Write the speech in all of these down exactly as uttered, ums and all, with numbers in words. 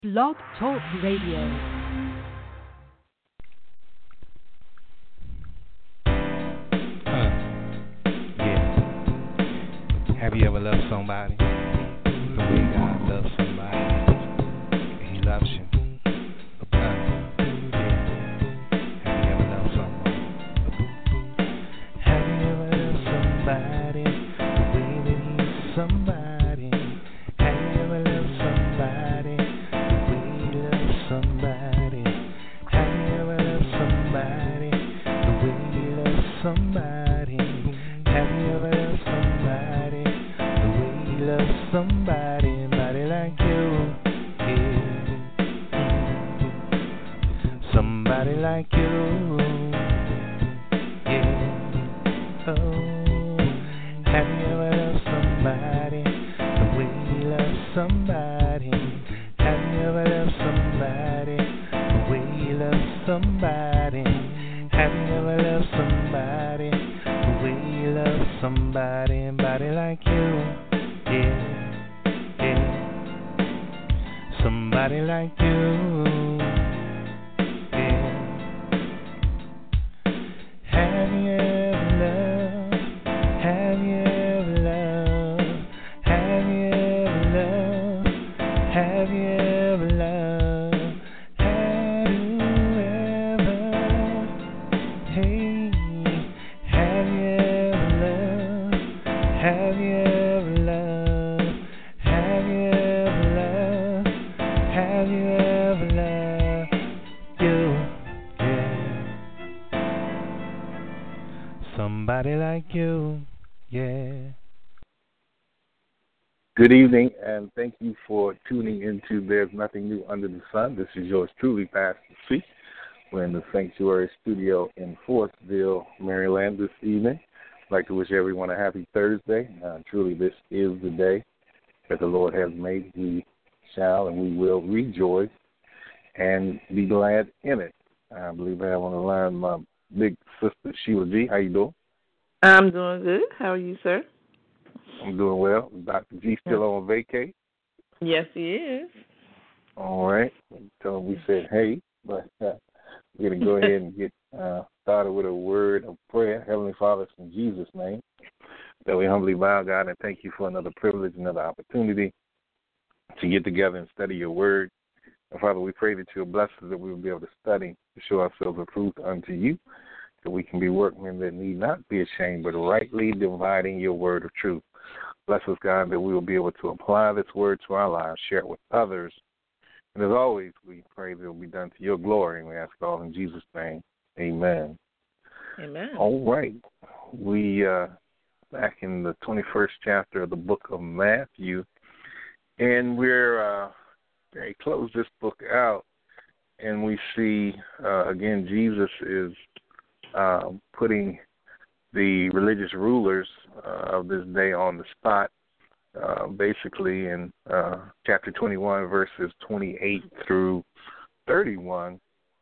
Blog Talk Radio. Uh, yeah. Have you ever loved somebody the way God loves somebody? He loves you. Uh, yeah. Have you ever loved someone? Have you ever loved somebody the way that He's somebody? Have you ever loved somebody the way He loves somebody? Have you ever loved somebody the way He loves somebody? Have you ever loved somebody the way He loves somebody? Somebody like you, yeah. Mm. Somebody like you, yeah. Oh, have you ever loved somebody the way He loves somebody? Have you ever loved somebody the way He loves somebody? Have you ever loved somebody the way He loves somebody? Somebody like you, yeah, yeah. Somebody like you, yeah. Have you ever loved? Have you ever loved? Have you ever loved? Have you ever loved? Have you ever? Hey, have you ever loved? Have you ever loved? Have you ever loved? Have you ever loved you? Yeah. Somebody like you, yeah. Good evening, and thank you for tuning into There's Nothing New Under the Sun. This is yours truly, Pastor C. We're in the Sanctuary Studio in Forestville, Maryland this evening. I'd like to wish everyone a happy Thursday. Uh, truly, this is the day that the Lord has made. We shall and we will rejoice and be glad in it. I believe I have on the line my big sister, Sheila G. How you doing? I'm doing good. How are you, sir? I'm doing well. Doctor G still on vacay. Yes, he is. All right. Tell him we said hey, but uh, we're going to go ahead and get uh, started with a word of prayer. Heavenly Father, it's in Jesus' name that we humbly bow, God, and thank you for another privilege, another opportunity to get together and study your word. And Father, we pray that you'll bless us, that we will be able to study, to show ourselves approved unto you, that we can be workmen that need not be ashamed, but rightly dividing your word of truth. Bless us, God, that we will be able to apply this word to our lives, share it with others. And as always, we pray that it will be done to your glory, and we ask it all in Jesus' name. Amen. Amen. All right. We, uh, back in the twenty-first chapter of the book of Matthew, and we're, uh, we close this book out, and we see, uh, again, Jesus is uh, putting the religious rulers uh, of this day on the spot. Uh, basically, in uh, chapter twenty-one, verses twenty-eight through thirty-one,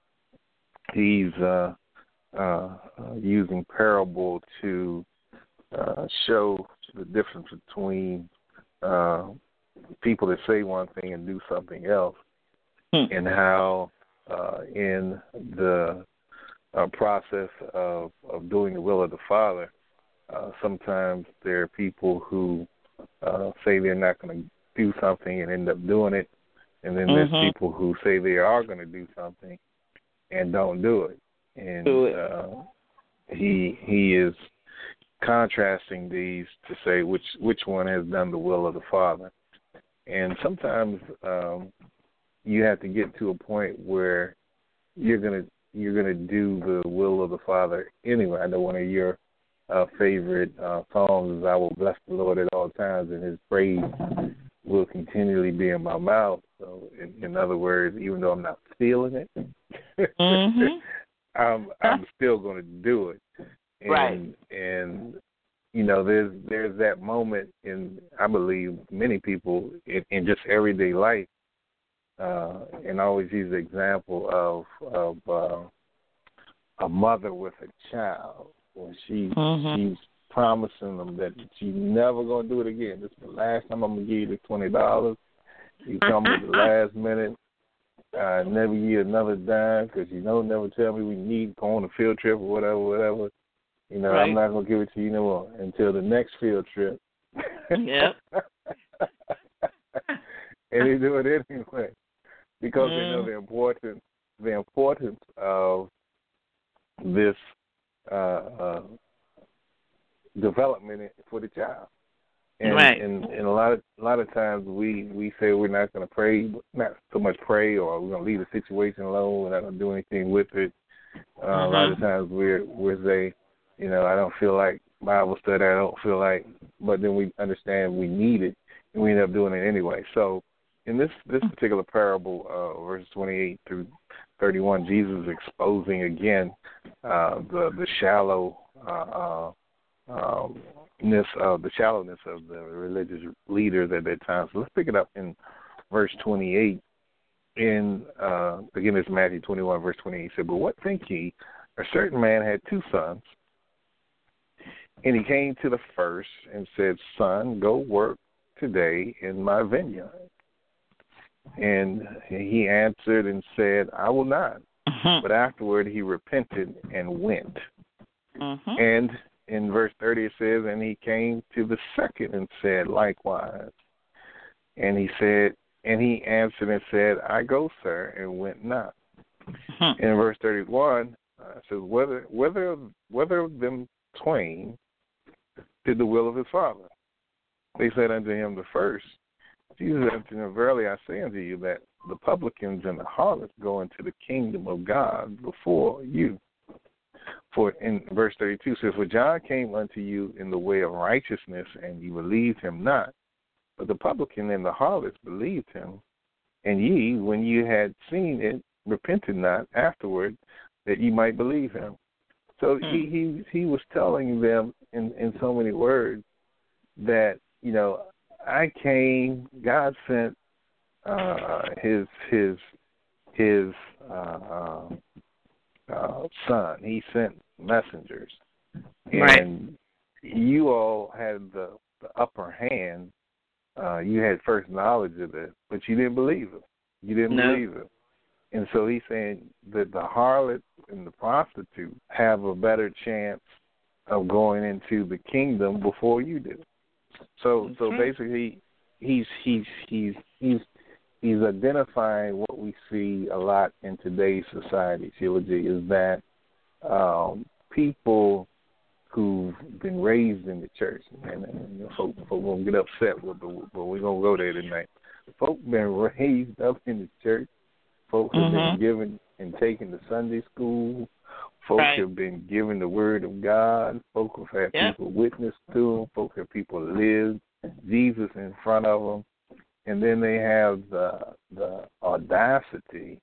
he's uh, uh, using parable to uh, show the difference between uh, people that say one thing and do something else, hmm. and how uh, in the uh, process of, of doing the will of the Father, uh, sometimes there are people who Uh, say they're not going to do something and end up doing it, and then mm-hmm. there's people who say they are going to do something and don't do it. And do it. Uh, he he is contrasting these to say which which one has done the will of the Father. And sometimes um, you have to get to a point where you're gonna you're gonna do the will of the Father anyway. I know one of your Uh, favorite uh, songs is "I will bless the Lord at all times, and His praise will continually be in my mouth." So, in, in other words, even though I'm not feeling it, mm-hmm. I'm I'm still going to do it. And, right. And you know, there's there's that moment in I believe many people in, in just everyday life, uh, and I always use the example of of uh, a mother with a child. When she, mm-hmm. she's promising them that she's never going to do it again. This is the last time I'm going to give you the twenty dollars. You come at the last minute uh, never give you another dime because you know never tell me we need to go on a field trip or whatever, whatever. You know, right. I'm not gonna give it to you no more until the next field trip. Yep. And they do it anyway because mm. they know the importance, the importance of this uh, uh, development for the child. And, right. and and a lot of a lot of times we, we say we're not going to pray, not so much pray, or we're going to leave the situation alone. We're not going to do anything with it. Uh, mm-hmm. A lot of times we're we say, you know, I don't feel like Bible study. I don't feel like, but then we understand we need it, and we end up doing it anyway. So in this this particular parable, uh, verses twenty-eight through thirty-one, Jesus is exposing again uh, the the shallow. Uh, uh, um, of the shallowness of the religious leaders at that time. So let's pick it up in verse twenty-eight. In uh, again, it's Matthew twenty-one, verse twenty-eight. He said, "But what think ye? A certain man had two sons, and he came to the first and said, Son, go work today in my vineyard. And he answered and said, I will not. Mm-hmm. But afterward he repented and went." Mm-hmm. And in verse thirty it says, "And he came to the second and said likewise. And he said, and he answered and said, I go, sir, and went not." Mm-hmm. In verse thirty-one uh, it says, whether whether whether of them twain did the will of his father? They said unto him the first. Jesus said unto them, Verily I say unto you that the publicans and the harlots go into the kingdom of God before you. For in verse thirty-two says, For John came unto you in the way of righteousness, and you believed him not. But the publican and the harlots believed him. And ye, when you had seen it, repented not afterward, that ye might believe him. So hmm. he, he he was telling them in, in so many words that, you know, I came, God sent uh, his his his uh, uh, uh, son. He sent messengers, right. and you all had the, the upper hand. Uh, you had first knowledge of it, but you didn't believe it. You didn't no. believe it. And so he's saying that the harlot and the prostitute have a better chance of going into the kingdom before you do. So, That's so right. basically, he's he's he's he's he's identifying what we see a lot in today's society. Sheila G, is that um, people who've been raised in the church, and, and you know, folk, folk gonna get upset with, the, but we're gonna go there tonight. Folk been raised up in the church. Folks have mm-hmm. been given and taken to Sunday school. Folks right. have been given the word of God. Folks have had yep. people witness to them. Folks have people live Jesus in front of them. And then they have the the audacity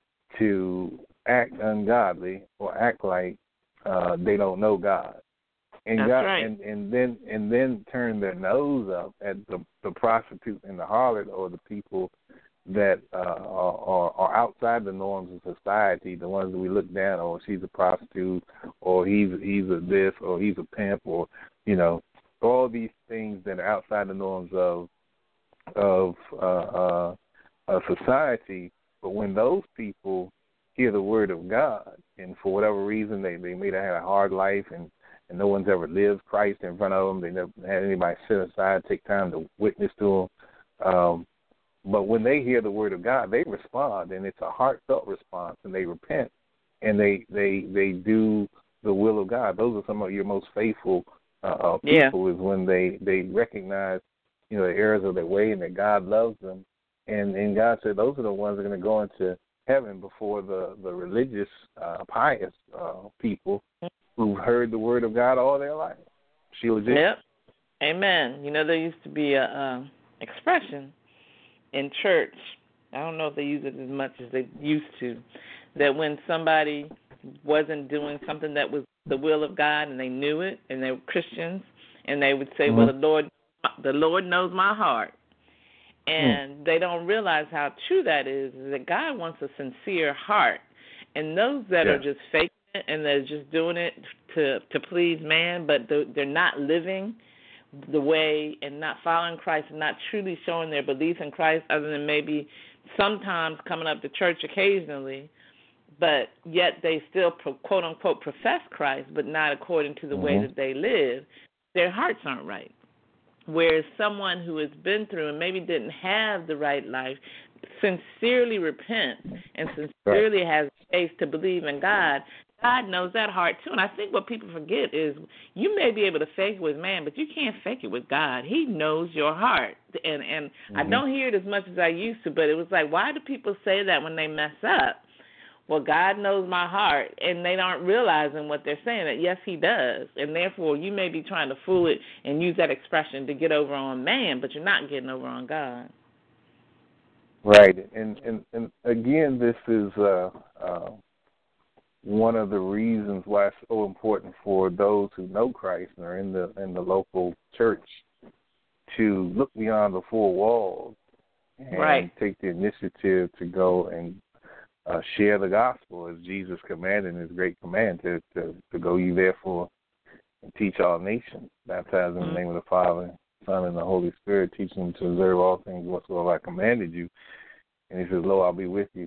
to act ungodly or act like uh, they don't know God. And That's God, right. and, and then and then turn their nose up at the, the prostitute and the harlot, or the people that uh, are, are outside the norms of society, the ones that we look down on. Oh, she's a prostitute, or he's he's a this, or he's a pimp, or, you know, all these things that are outside the norms of of uh, uh, uh, society. But when those people hear the word of God, and for whatever reason they, they may have had a hard life, and, and no one's ever lived Christ in front of them, they never had anybody sit aside, take time to witness to them. Um, But when they hear the word of God, they respond, and it's a heartfelt response, and they repent, and they they, they do the will of God. Those are some of your most faithful uh, people, yeah. is when they, they recognize, you know, the errors of their way and that God loves them. And, and God said those are the ones that are going to go into heaven before the, the religious, uh, pious uh, people who've heard the word of God all their life. Sheila J. Yep. Amen. You know, there used to be a uh, expression in church, I don't know if they use it as much as they used to, that when somebody wasn't doing something that was the will of God and they knew it, and they were Christians, and they would say, mm-hmm. well, the Lord the Lord knows my heart. And mm. they don't realize how true that is, is that God wants a sincere heart. And those that yeah. are just faking it and they're just doing it to, to please man, but they're not living the way and not following Christ and not truly showing their belief in Christ, other than maybe sometimes coming up to church occasionally, but yet they still, quote unquote, profess Christ, but not according to the mm-hmm. way that they live, their hearts aren't right. Whereas someone who has been through and maybe didn't have the right life sincerely repents and sincerely has faith to believe in God, God knows that heart too. And I think what people forget is you may be able to fake it with man, but you can't fake it with God. He knows your heart. And and mm-hmm. I don't hear it as much as I used to, but it was like, why do people say that when they mess up? Well, God knows my heart, and they aren't realizing what they're saying, that yes, he does. And therefore, you may be trying to fool it and use that expression to get over on man, but you're not getting over on God. Right. And, and, and again, this is uh, uh, one of the reasons why it's so important for those who know Christ and are in the in the local church to look beyond the four walls and right. take the initiative to go and uh, share the gospel as Jesus commanded in his great command to, to, to go ye therefore and teach all nations, baptize in the name of the Father, Son, and the Holy Spirit, teaching them to observe all things whatsoever I commanded you. And he says, lo, I'll be with you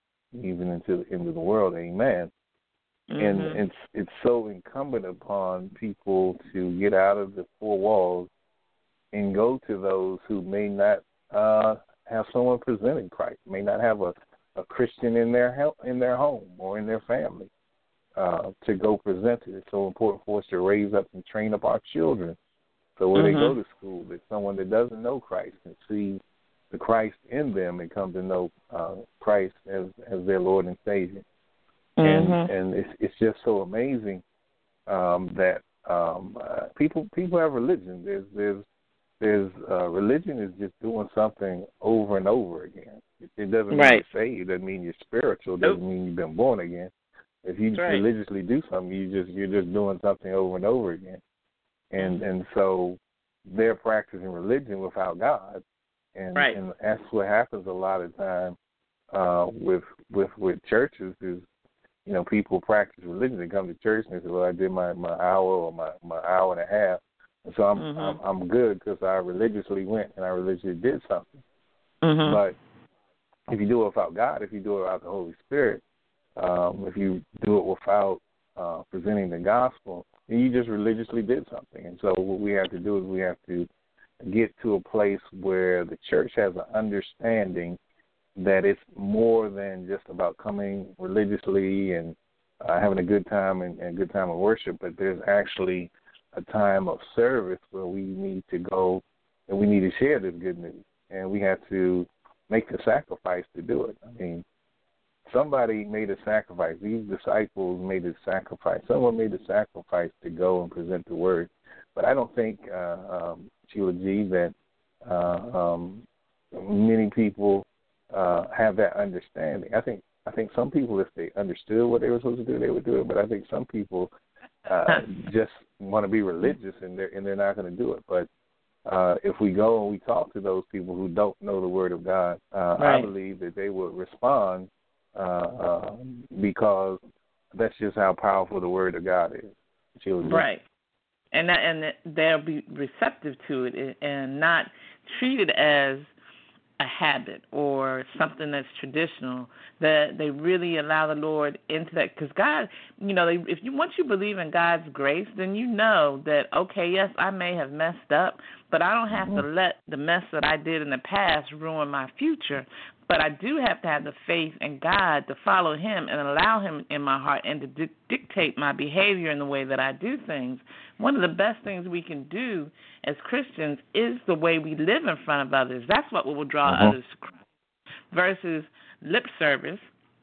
even until the end of the world. Amen. Mm-hmm. And it's it's so incumbent upon people to get out of the four walls and go to those who may not uh, have someone presenting Christ, may not have a, a Christian in their in their home or in their family, uh, to go present it. It's so important for us to raise up and train up our children. So when mm-hmm. they go to school, that someone that doesn't know Christ and sees the Christ in them and come to know uh, Christ as, as their Lord and Savior. Mm-hmm. And and it's it's just so amazing um, that um, uh, people people have religion. There's there's there's uh, religion is just doing something over and over again. It, it doesn't mean right. you're saved. It doesn't mean you're spiritual. It doesn't nope. mean you've been born again. If you right. religiously do something, you just you're just doing something over and over again. And and so they're practicing religion without God, and right. and that's what happens a lot of time uh, with with with churches is. You know, people practice religion. They come to church and they say, "Well, I did my, my hour or my, my hour and a half, and so I'm mm-hmm. I'm, I'm good because I religiously went and I religiously did something." Mm-hmm. But if you do it without God, if you do it without the Holy Spirit, um, if you do it without uh, presenting the gospel, then you just religiously did something. And so what we have to do is we have to get to a place where the church has an understanding that it's more than just about coming religiously and uh, having a good time and, and good time of worship, but there's actually a time of service where we need to go and we need to share this good news, and we have to make the sacrifice to do it. I mean, somebody made a sacrifice. These disciples made a sacrifice. Someone made a sacrifice to go and present the word. But I don't think, uh, um, Sheila G., that uh, um, many people Uh, have that understanding. I think I think some people, if they understood what they were supposed to do, they would do it. But I think some people uh, just want to be religious and they're and they're not going to do it. But uh, if we go and we talk to those people who don't know the Word of God, uh, right. I believe that they would respond uh, uh, because that's just how powerful the Word of God is. Right, and that, and that they'll be receptive to it and not treat it as a habit or something that's traditional, that they really allow the Lord into that. Because God, you know, they, if you once you believe in God's grace, then you know that, okay, yes, I may have messed up, but I don't have mm-hmm. to let the mess that I did in the past ruin my future. But I do have to have the faith in God to follow him and allow him in my heart and to di- dictate my behavior in the way that I do things. One of the best things we can do as Christians is the way we live in front of others. That's what will draw mm-hmm. others to Christ versus lip service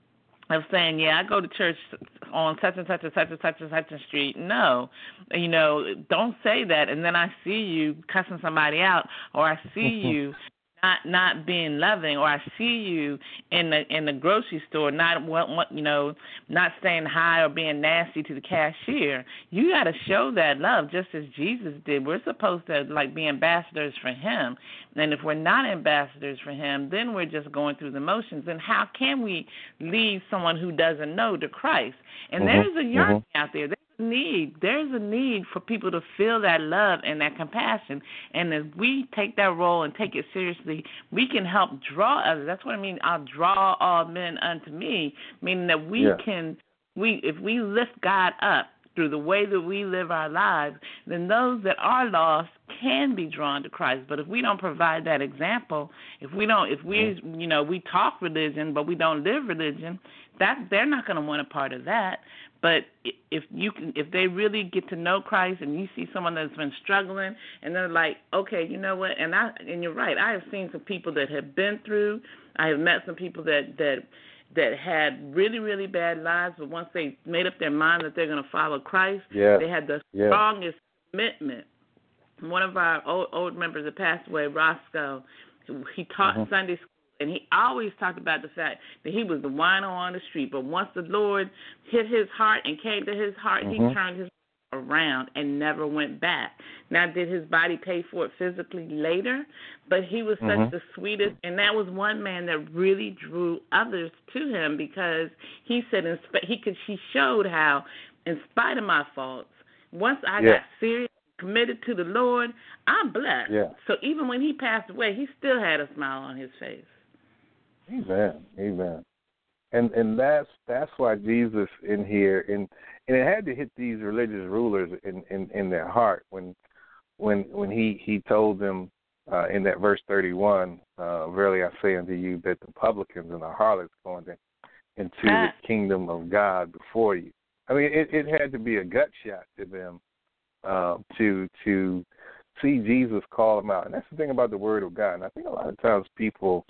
of saying, yeah, I go to church on such and such and such and such and such a street. No, you know, don't say that. And then I see you cussing somebody out, or I see you Not, not being loving, or I see you in the in the grocery store not what, what you know not saying hi or being nasty to the cashier. You got to show that love just as Jesus did. We're supposed to like be ambassadors for him, and if we're not ambassadors for him, then we're just going through the motions. And how can we lead someone who doesn't know to Christ? And mm-hmm. there's a yearning mm-hmm. out there. There's need. There's a need for people to feel that love and that compassion. And if we take that role and take it seriously, we can help draw others. That's what I mean. I'll draw all men unto me, meaning that we Yeah. can, we if we lift God up through the way that we live our lives, then those that are lost can be drawn to Christ. But if we don't provide that example, if we don't, if we, you know, we talk religion but we don't live religion, that they're not going to want a part of that. But if you can, if they really get to know Christ, and you see someone that's been struggling, and they're like, okay, you know what? And I, and you're right. I have seen some people that have been through. I have met some people that that. that had really, really bad lives, but once they made up their mind that they're going to follow Christ, Yeah. they had the Yeah. strongest commitment. One of our old, old members that passed away, Roscoe, he taught Mhm. Sunday school, and he always talked about the fact that he was the wino on the street, but once the Lord hit his heart and came to his heart, Mhm. he turned his around and never went back. Now, did his body pay for it physically later? But he was such Mhm. the sweetest, and that was one man that really drew others to him, because he said in sp- he could he showed how, in spite of my faults, once I Yeah. got serious, committed to the Lord, I'm blessed. Yeah. So even when he passed away, he still had a smile on his face. Amen. Amen. And and that's that's why Jesus in here, and and it had to hit these religious rulers in, in, in their heart when when when he, he told them uh, in that verse thirty-one, uh, verily I say unto you that the publicans and the harlots go into, into the kingdom of God before you. I mean, it, it had to be a gut shot to them uh, to to see Jesus call them out. And that's the thing about the Word of God. And I think a lot of times people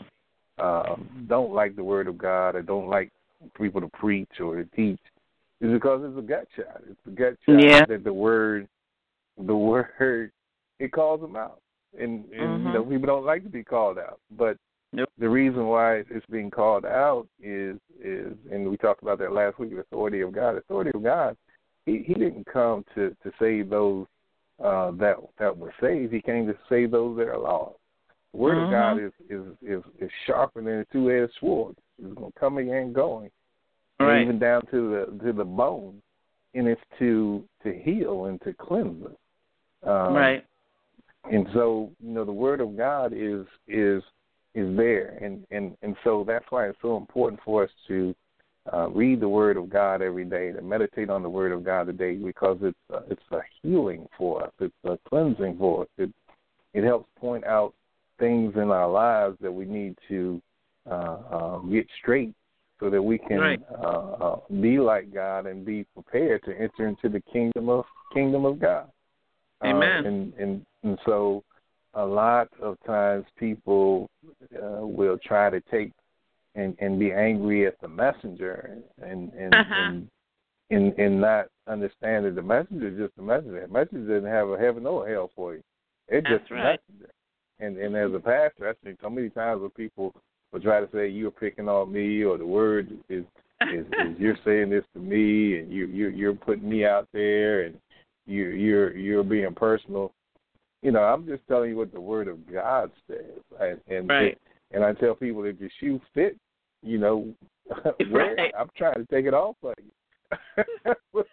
um, don't like the Word of God, or don't like people to preach or to teach, is because it's a gut shot. It's a gut shot Yeah. that the Word, the Word, it calls them out. And, and Mm-hmm. you know, people don't like to be called out. But Nope. the reason why it's being called out is, is, and we talked about that last week, the authority of God. The authority of God, he, he didn't come to, to save those uh, that that were saved. He came to save those that are lost. The Word Mm-hmm. of God is, is, is, is sharper than a two-edged sword. It's going to come and going, and Right. even down to the to the bone, and it's to to heal and to cleanse us. Um, Right. And so, you know, the Word of God is is is there, and, and, and so that's why it's so important for us to uh, read the Word of God every day, to meditate on the Word of God today, because it's a, it's a healing for us, it's a cleansing for us. It it helps point out things in our lives that we need to uh, uh, get straight, so that we can Right. uh, uh, be like God and be prepared to enter into the kingdom of kingdom of God. Amen. Uh, and, and and so a lot of times people uh, will try to take and, and be angry at the messenger, and and, and and and not understand that the messenger is just a messenger. The messenger doesn't have a heaven or hell for you. It's That's just a right. messenger. And and as a pastor, I've seen so many times where people will try to say you're picking on me, or the word is is, is you're saying this to me, and you you you're putting me out there, and you you're you're being personal. You know, I'm just telling you what the Word of God says, and and, Right. it, and I tell people if your shoe fit, you know, wear Right. it. I'm trying to take it off of you. but,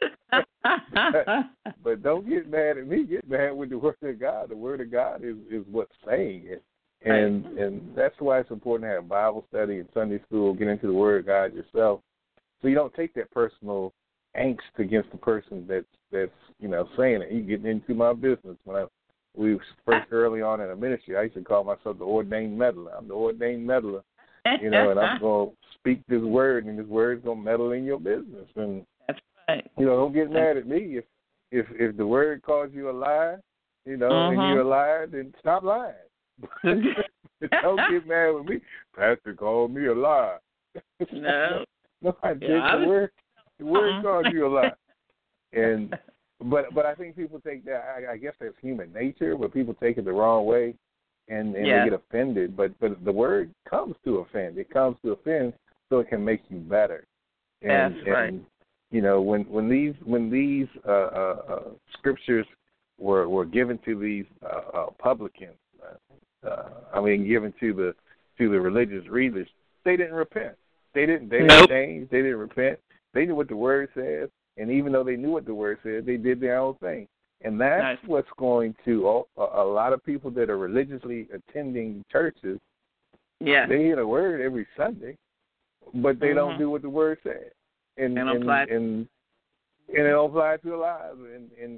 but don't get mad at me. Get mad with the Word of God. The Word of God is, is what's saying it, and Right. and that's why it's important to have Bible study and Sunday school. Get into the Word of God yourself, so you don't take that personal angst against the person that's that's you know saying it. You getting into my business. When I we was first early on in the ministry, I used to call myself the ordained meddler. I'm the ordained meddler, you know, and I'm going to speak this word, and this word's going to meddle in your business. And That's right. you know, don't get mad at me if if if the word calls you a liar, you know, Mhm. and you're a liar, then stop lying. Don't get mad with me. Pastor called me a liar. No. No, I did. Yeah, I the was- word, the word Uh-uh. called you a liar. And but but I think people take that. I, I guess that's human nature, but people take it the wrong way, and, and Yeah. they get offended. But but the word comes to offend. It comes to offend so it can make you better. And, That's right. and you know, when when these when these uh, uh, uh, scriptures were were given to these uh, uh, publicans, uh, uh, I mean, given to the to the religious leaders, they didn't repent. They didn't. They didn't Nope. change. They didn't repent. They knew what the word says. And even though they knew what the word said, they did their own thing. And that's nice. what's going to a, a lot of people that are religiously attending churches. Yeah. They hear the word every Sunday, but they mm-hmm. don't do what the word said. And they don't and, apply. and and it don't apply to their lives. And and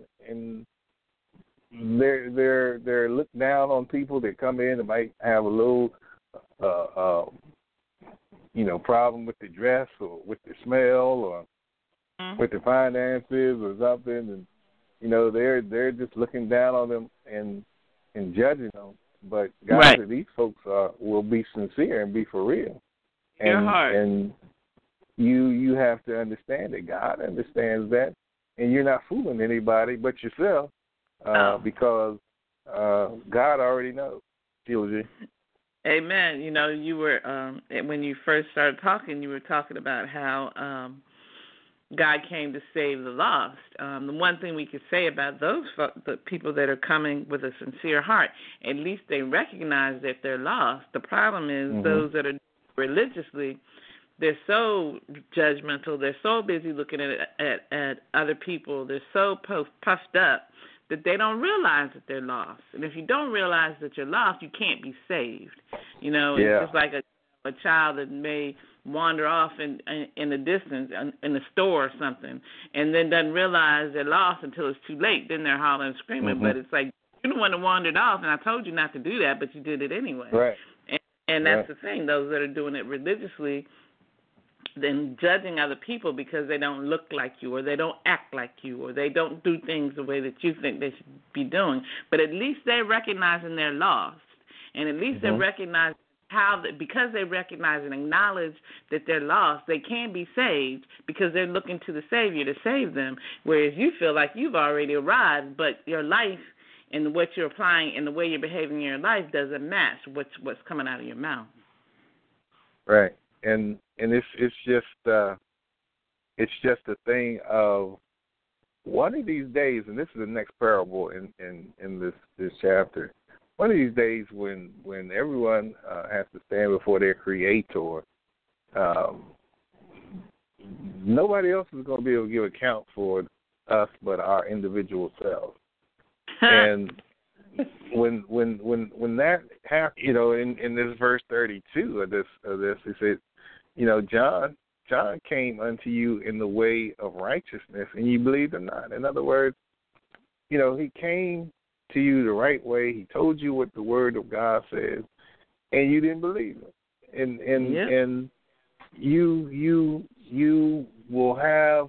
and they're they're they're looked down on people that come in and might have a little uh, uh, you know, problem with the dress or with the smell or mm-hmm. with the finances or something, and you know, they're they're just looking down on them and and judging them. But God right. said these folks are will be sincere and be for real. And Your heart. and you you have to understand that God understands that, and you're not fooling anybody but yourself, uh, oh. because uh, God already knows. Sheila G. Amen. You know, you were um, when you first started talking, you were talking about how um, God came to save the lost. Um, the one thing we could say about those the people that are coming with a sincere heart, at least they recognize that they're lost. The problem is mm-hmm. those that are religiously, they're so judgmental. They're so busy looking at at, at other people. They're so puffed up that they don't realize that they're lost. And if you don't realize that you're lost, you can't be saved. You know, yeah. it's just like a a child that may wander off in, in in the distance in, in the store or something, and then doesn't realize they're lost until it's too late. Then they're hollering and screaming. Mm-hmm. But it's like, you're the one that wandered off, and I told you not to do that, but you did it anyway. Right. And, and that's right. the thing. Those that are doing it religiously, then judging other people because they don't look like you, or they don't act like you, or they don't do things the way that you think they should be doing. But at least they're recognizing they're lost, and at least mm-hmm. they're recognizing how, that because they recognize and acknowledge that they're lost, they can be saved because they're looking to the Savior to save them, whereas you feel like you've already arrived, but your life and what you're applying and the way you're behaving in your life doesn't match what's what's coming out of your mouth. Right. And and it's it's just uh, it's just a thing of one of these days, and this is the next parable in, in, in this, this chapter. One of these days, when when everyone uh, has to stand before their Creator, um, nobody else is going to be able to give account for us but our individual selves. And when when when when that happened, you know, in, in this verse thirty-two of this of this, it says, you know, John John came unto you in the way of righteousness, and you believed him not. In other words, you know, he came to you the right way. He told you what the Word of God says, and you didn't believe him. And and yep. and you you you will have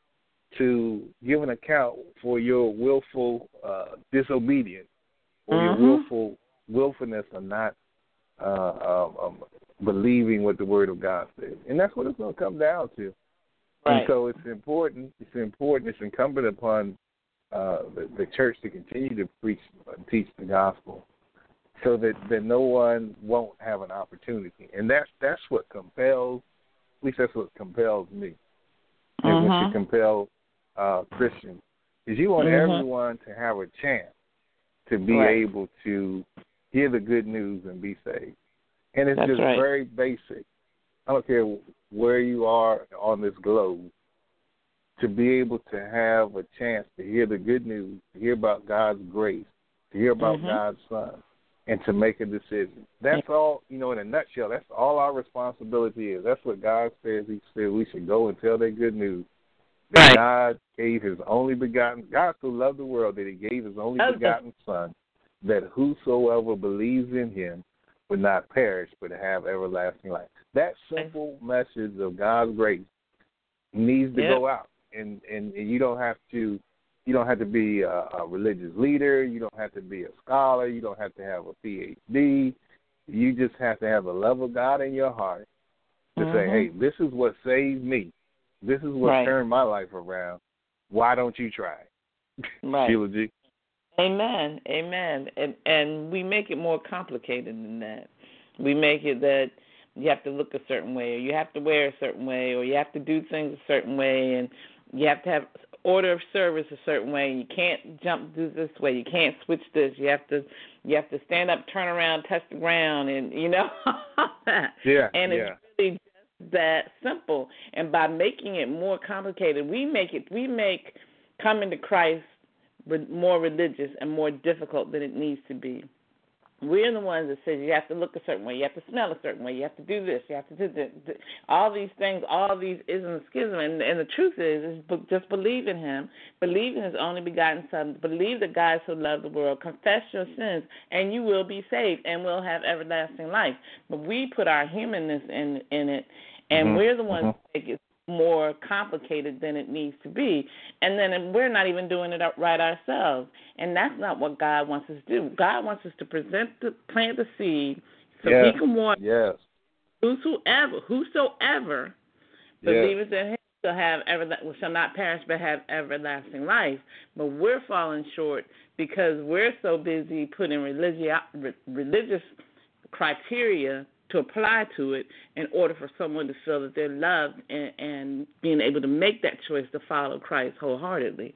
to give an account for your willful uh, disobedience, or mm-hmm. your willful willfulness of not uh, um, um, believing what the Word of God says, and that's what it's going to come down to. Right. And so it's important. It's important. It's incumbent upon uh, the, the church to continue to preach and teach the gospel, so that, that no one won't have an opportunity. And that's that's what compels. At least that's what compels me. And mm-hmm. what should compel uh, Christians is you want mm-hmm. everyone to have a chance to be right. able to hear the good news and be saved. And it's That's just right. very basic. I don't care where you are on this globe, to be able to have a chance to hear the good news, to hear about God's grace, to hear about mm-hmm. God's Son, and to make a decision. That's yeah. all, you know, in a nutshell, that's all our responsibility is. That's what God says. He said we should go and tell their good news. That right. God gave his only begotten, God so loved the world that he gave his only okay. begotten Son, that whosoever believes in him would not perish but have everlasting life. That simple message of God's grace needs to yep. go out, and, and, and you don't have to you don't have to be a, a religious leader, you don't have to be a scholar, you don't have to have a P H D. You just have to have the love of God in your heart to mm-hmm. say, hey, this is what saved me. This is what right. turned my life around. Why don't you try? Right. Sheila G. Amen. Amen. And and we make it more complicated than that. We make it that you have to look a certain way, or you have to wear a certain way, or you have to do things a certain way, and you have to have order of service a certain way. You can't jump do this way. You can't switch this. You have to you have to stand up, turn around, touch the ground, and you know all that. Yeah. And yeah. it's really just that simple. And by making it more complicated, we make it we make coming to Christ more religious and more difficult than it needs to be. We're the ones that say you have to look a certain way, you have to smell a certain way, you have to do this, you have to do this, all these things, all these isms and schisms. And, and the truth is, is just believe in him, believe in his only begotten Son, believe that God so loved the world, confess your sins, and you will be saved and will have everlasting life. But we put our humanness in in it, and mm-hmm. we're the ones mm-hmm. that make it more complicated than it needs to be. And then we're not even doing it right ourselves. And that's not what God wants us to do. God wants us to present the, plant the seed so yes. he can water. Yes. Whosoever, whosoever yes. believeth in him shall have ever, shall not perish but have everlasting life. But we're falling short because we're so busy putting religi- religious criteria to apply to it in order for someone to feel that they're loved and, and being able to make that choice to follow Christ wholeheartedly.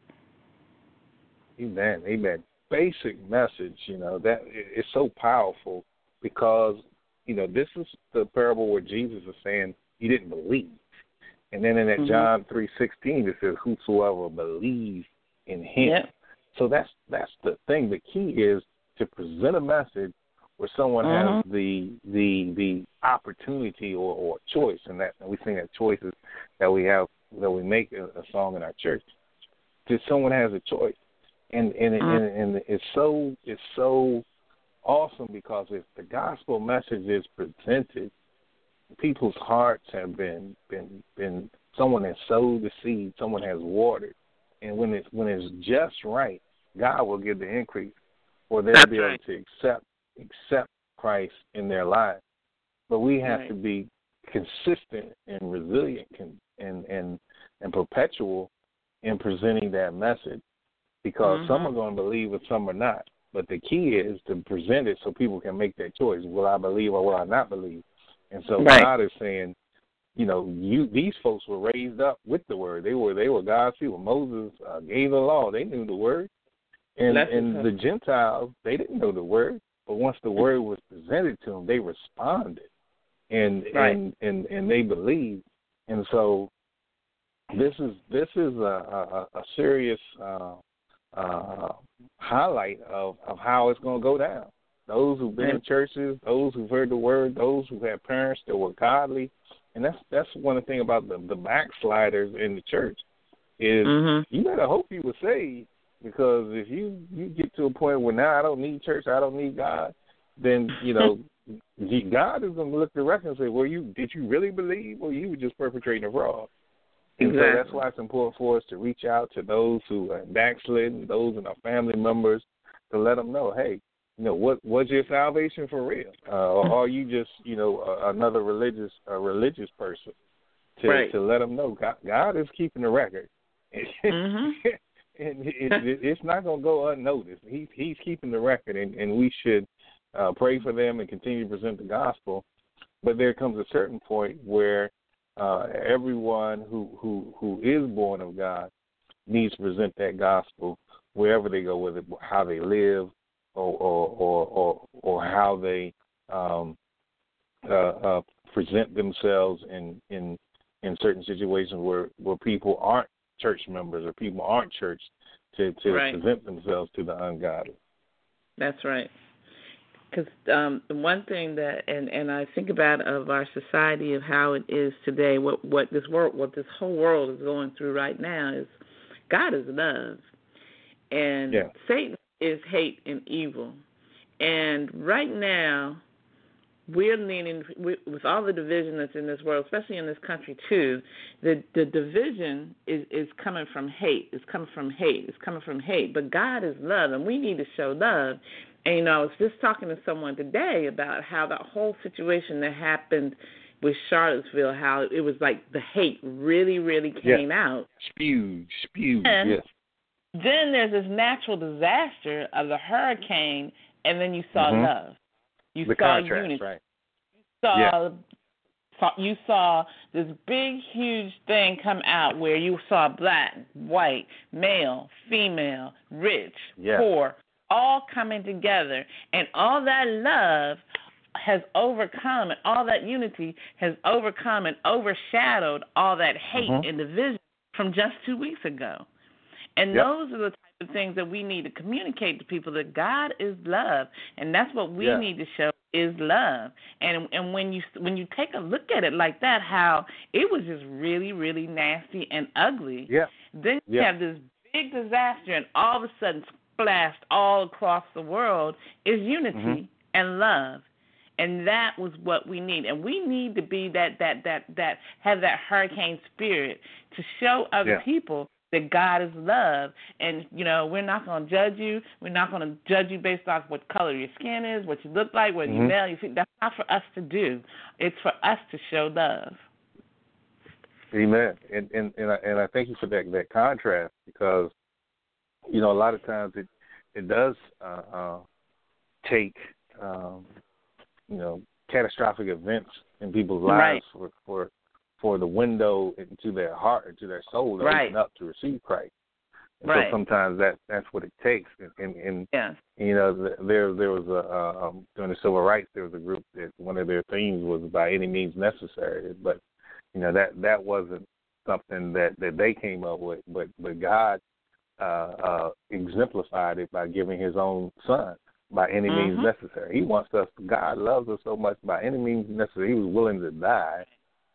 Amen. Amen. Basic message, you know, that it's so powerful because, you know, this is the parable where Jesus is saying he didn't believe. And then in that mm-hmm. John three sixteen, it says, whosoever believes in him. Yep. So that's that's the thing. The key is to present a message where someone mm-hmm. has the the the opportunity or, or choice, and that and we think that choices that we have that we make a, a song in our church. That someone has a choice, and and, mm-hmm. and and it's so it's so awesome because if the gospel message is presented, people's hearts have been been been someone has sowed the seed, someone has watered, and when it's when it's just right, God will give the increase, or they'll That's be able right. to accept. accept Christ in their lives. But we have right. to be consistent and resilient and, and, and, and perpetual in presenting that message because mm-hmm. some are going to believe and some are not. But the key is to present it so people can make that choice. Will I believe or will I not believe? And so right. God is saying, you know, you these folks were raised up with the word. They were they were God's people. Moses uh, gave the law. They knew the word. And, and the Gentiles, they didn't know the word. But once the word was presented to them, they responded, and right. and, and and they believed. And so, this is this is a a, a serious uh, uh, highlight of, of how it's going to go down. Those who've been in churches, those who've heard the word, those who had parents that were godly, and that's that's one of the things about the the backsliders in the church is mm-hmm. you better hope you were saved. Because if you, you get to a point where now I don't need church, I don't need God, then, you know, God is going to look at the record and say, well, you did you really believe or you were just perpetrating a fraud? And exactly. so that's why it's important for us to reach out to those who are backslidden, those in our family members, to let them know, hey, you know, what was your salvation for real? Uh, or are you just, you know, uh, another religious a religious person? To, right. to let them know God, God is keeping the record. mm-hmm. And it, it, it's not going to go unnoticed. He's he's keeping the record, and, and we should uh, pray for them and continue to present the gospel. But there comes a certain point where uh, everyone who, who who is born of God needs to present that gospel wherever they go, whether how they live or or or, or, or how they um, uh, uh, present themselves in, in in certain situations where, where people aren't church members or people aren't church to, to right. present themselves to the ungodly. That's right. Because um, the one thing that, and, and I think about of our society of how it is today, what what this world, what this whole world is going through right now is God is love, and yeah. Satan is hate and evil, and right now we're leaning with all the division that's in this world, especially in this country too. The the division is, is coming from hate. It's coming from hate. It's coming from hate. But God is love, and we need to show love. And you know, I was just talking to someone today about how that whole situation that happened with Charlottesville, how it was like the hate really, really came yeah. out. Spewed, spewed. And yes. then there's this natural disaster of the hurricane, and then you saw mm-hmm. love. You the saw contrast, unity. right? You saw, yeah. saw you saw this big, huge thing come out where you saw black, white, male, female, rich, yeah. poor, all coming together, and all that love has overcome, and all that unity has overcome and overshadowed all that hate Mm-hmm. and division from just two weeks ago. And Yep. those are the type of things that we need to communicate to people, that God is love, and that's what we Yeah. need to show is love. And and when you when you take a look at it like that, how it was just really, really nasty and ugly. Yeah. Then you Yeah. have this big disaster, and all of a sudden, splashed all across the world is unity Mhm. and love. And that was what we need. And we need to be that that that that have that hurricane spirit to show other Yeah. people that God is love. And, you know, we're not going to judge you. We're not going to judge you based off what color your skin is, what you look like, whether Mhm. you're male, you think. That's not for us to do. It's for us to show love. Amen. And and and I, and I thank you for that that contrast, because you know a lot of times it it does uh, uh, take um, you know catastrophic events in people's lives Right. for for for the window into their heart, into their soul to Right. open up to receive Christ. And Right. so sometimes that that's what it takes. And, and, and Yes. you know, th- there there was a uh, um, during the civil rights, there was a group that one of their themes was by any means necessary. But you know that that wasn't something that, that they came up with. But but God uh, uh, exemplified it by giving His own Son by any means Mhm. necessary. He wants us. God loves us so much by any means necessary. He was willing to die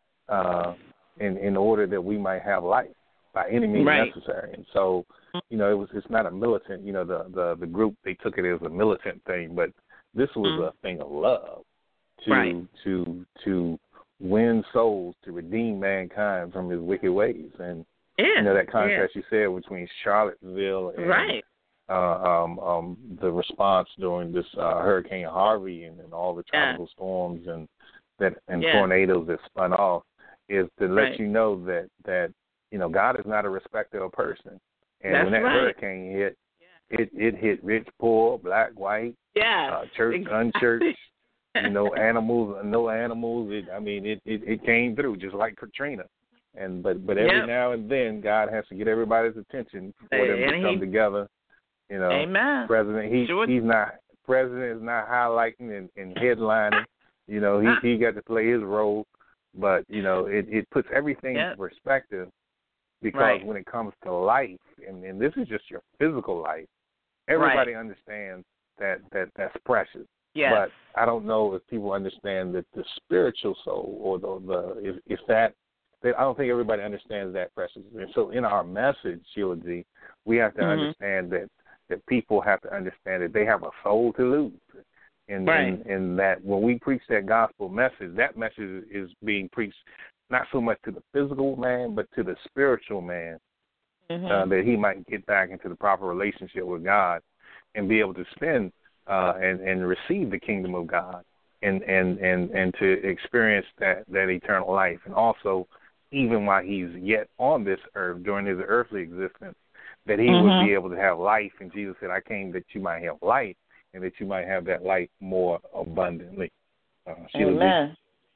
uh, in in order that we might have life by any means Right. necessary. And so, you know, it was it's not a militant. You know, the the the group, they took it as a militant thing, but this was Mhm. a thing of love to Right. to to win souls, to redeem mankind from his wicked ways. And Yeah. you know that Yeah. contrast you said between Charlottesville and Right. uh, um, um, the response during this uh, Hurricane Harvey and, and all the Yeah. tropical storms and that and Yeah. tornadoes that spun off, is to let Right. you know that that you know God is not a respecter of person. And That's when that right. hurricane hit, it it hit rich, poor, black, white, Yeah. uh, church, unchurched. You know, animals, no animals. It, I mean, it, it, it came through just like Katrina. And but but every Yep. now and then, God has to get everybody's attention for them And to he- come together. You know, Amen. President, he Sure. he's not president is not highlighting and, and headlining. You know, he he got to play his role, but you know, it, it puts everything Yep. into perspective, because Right. when it comes to life, and, and this is just your physical life, everybody understands that, that that's precious. Yes. But I don't know if people understand that the spiritual soul, or the, the if, if that, that, I don't think everybody understands that precious. And so in our message, Sheila G., we have to Mhm. understand that, that people have to understand that they have a soul to lose. And, Right. and, and that when we preach that gospel message, that message is being preached not so much to the physical man, but to the spiritual man, Mhm. uh, that he might get back into the proper relationship with God and be able to spend uh, and, and receive the kingdom of God, and, and, and, and to experience that, that eternal life. And also, even while he's yet on this earth, during his earthly existence, that he Mhm. would be able to have life. And Jesus said, I came that you might have life, and that you might have that life more abundantly. Uh, Sheila G. Amen.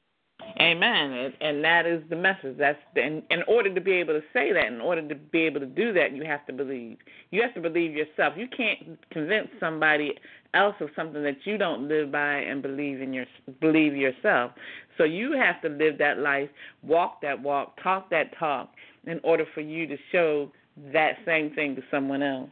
Amen. And, and that is the message. That's the, in, in order to be able to say that, in order to be able to do that, you have to believe. You have to believe yourself. You can't convince somebody else of something that you don't live by and believe in your believe yourself. So you have to live that life, walk that walk, talk that talk, in order for you to show that same thing to someone else.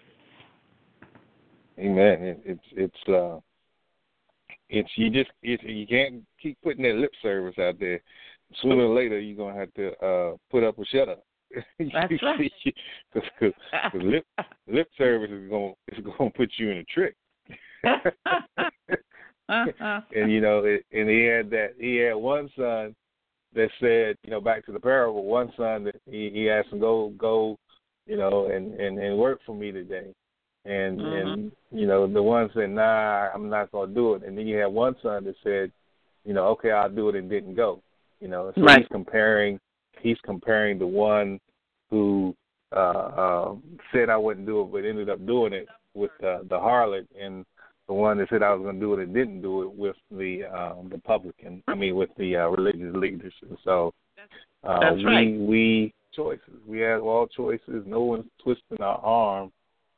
Amen. It, it's it's uh, it's you just it's, you can't keep putting that lip service out there. Sooner or later, you're gonna have to uh, put up or shut up. That's right. Because lip lip service is gonna is gonna put you in a trick. And you know, it, and he had that he had one son that said, you know, back to the parable, one son that he, he asked him, go go, you know, and, and, and work for me today. And Mm-hmm. and you know, the one said, nah, I'm not gonna do it. And then you had one son that said, you know, okay, I'll do it, and didn't go. You know, so Right. he's comparing he's comparing the one who uh, uh, said I wouldn't do it but ended up doing it with uh, the harlot, and the one that said I was going to do it and didn't do it with the um, the publican. I mean, with the uh, religious leaders. And so uh, That's we right. we choices. We have all choices. No one's twisting our arm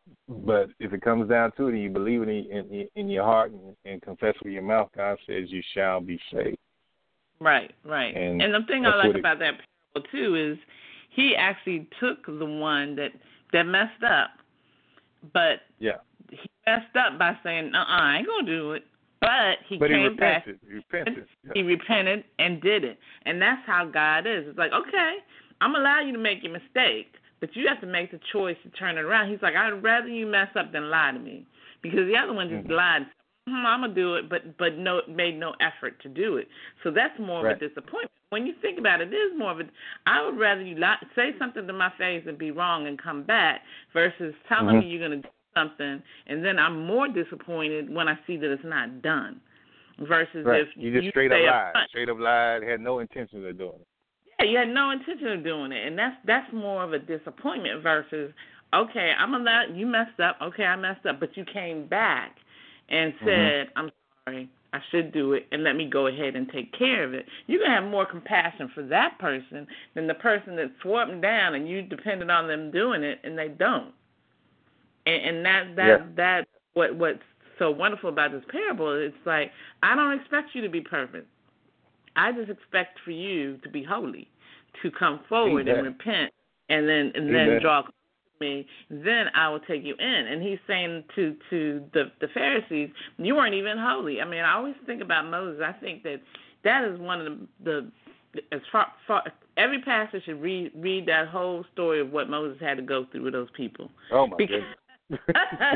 But if it comes down to it, and you believe in in, in your heart and, and confess with your mouth, God says you shall be saved. Right, right. And, and the thing I like it, about that parable too is he actually took the one that that messed up, but yeah. he messed up by saying, "Uh, uh I ain't gonna do it." But he but came he back. repented. He repented. Yeah. He repented and did it, and that's how God is. It's like, okay, I'm gonna allow you to make your mistake, but you have to make the choice to turn it around. He's like, I'd rather you mess up than lie to me, because the other one just mm-hmm. lied. Mm, I'm gonna do it, but but no, made no effort to do it. So that's more right. of a disappointment. When you think about it, it is more of a. I would rather you lie, say something to my face and be wrong and come back versus telling mm-hmm. me you're gonna do something, and then I'm more disappointed when I see that it's not done. Versus right. if you just you straight up lied, front, straight up lied, had no intention of doing it. Yeah, you had no intention of doing it, and that's that's more of a disappointment versus, okay, I'm gonna let you messed up. Okay, I messed up, but you came back and said, mm-hmm. I'm sorry, I should do it, and let me go ahead and take care of it. You're gonna have more compassion for that person than the person that swore them down and you depended on them doing it and they don't. And, and that that yeah. that what what's so wonderful about this parable. It's like, I don't expect you to be perfect. I just expect for you to be holy, to come forward Amen. and repent, and then and then draw close to me. Then I will take you in. And he's saying to to the the Pharisees, you weren't even holy. I mean, I always think about Moses. I think that that is one of the, the as far, far every pastor should read read that whole story of what Moses had to go through with those people. Oh my because, goodness.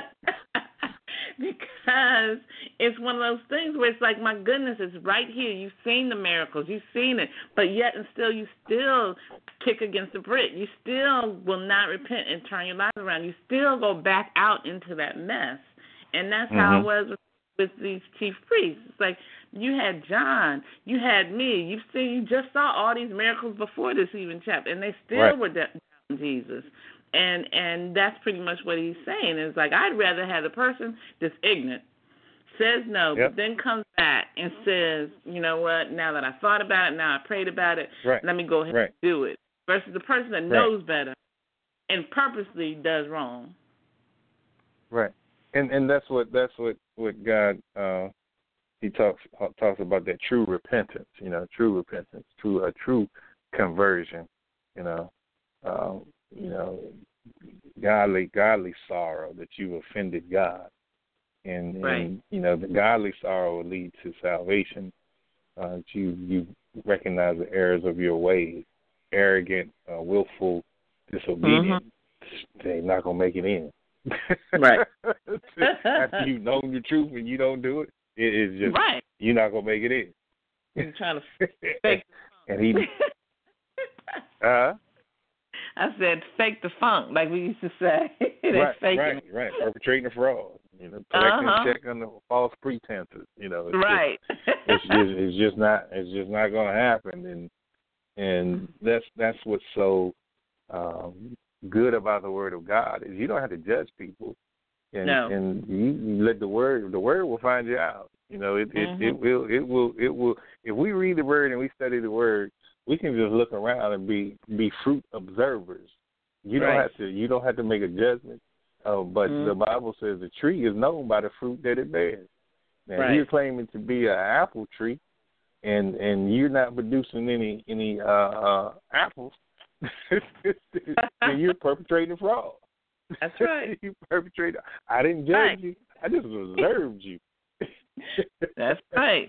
Because it's one of those things where it's like, my goodness, it's right here. You've seen the miracles. You've seen it. But yet and still, you still kick against the brick. You still will not repent and turn your life around. You still go back out into that mess. And that's mm-hmm. how it was with, with these chief priests. It's like, you had John. You had me. You've seen, you just saw all these miracles before this even chapter. And they still right. were doubting Jesus. And and that's pretty much what he's saying. It's like, I'd rather have the person that's ignorant, says no, yep. but then comes back and says, you know what, now that I thought about it, now I prayed about it, right. let me go ahead right. and do it. Versus the person that right. knows better and purposely does wrong. Right. And and that's what that's what, what God uh, he talks talks about, that true repentance, you know, true repentance, true a true conversion, you know. Um, you know, godly, godly sorrow that you've offended God, and, right. and you know the godly sorrow will lead to salvation. Uh, that you you recognize the errors of your ways. Arrogant, uh, willful, disobedient, mm-hmm. they're not gonna make it in. Right. After you've known the truth and you don't do it, it is just right. you're not gonna make it in. You're trying to fake. And he. uh I said, fake the funk, like we used to say. right, faking. right, right. Perpetrating a fraud, you know, collecting uh-huh. a check under false pretenses, you know. It's right. Just, it's just, it's just not, it's just not going to happen, and and that's that's what's so um, good about the Word of God is you don't have to judge people, and no. and you, you let the Word, the Word will find you out. You know, it mm-hmm. it, it will it will it will if we read the Word and we study the Word, we can just look around and be, be fruit observers. You don't right. have to you don't have to make a judgment. Uh, but mm. the Bible says the tree is known by the fruit that it bears. Now right. you're claiming to be an apple tree, and, and you're not producing any any uh, uh, apples, then you're perpetrating fraud. That's right. You perpetrate. I didn't judge right. you. I just observed you. That's right.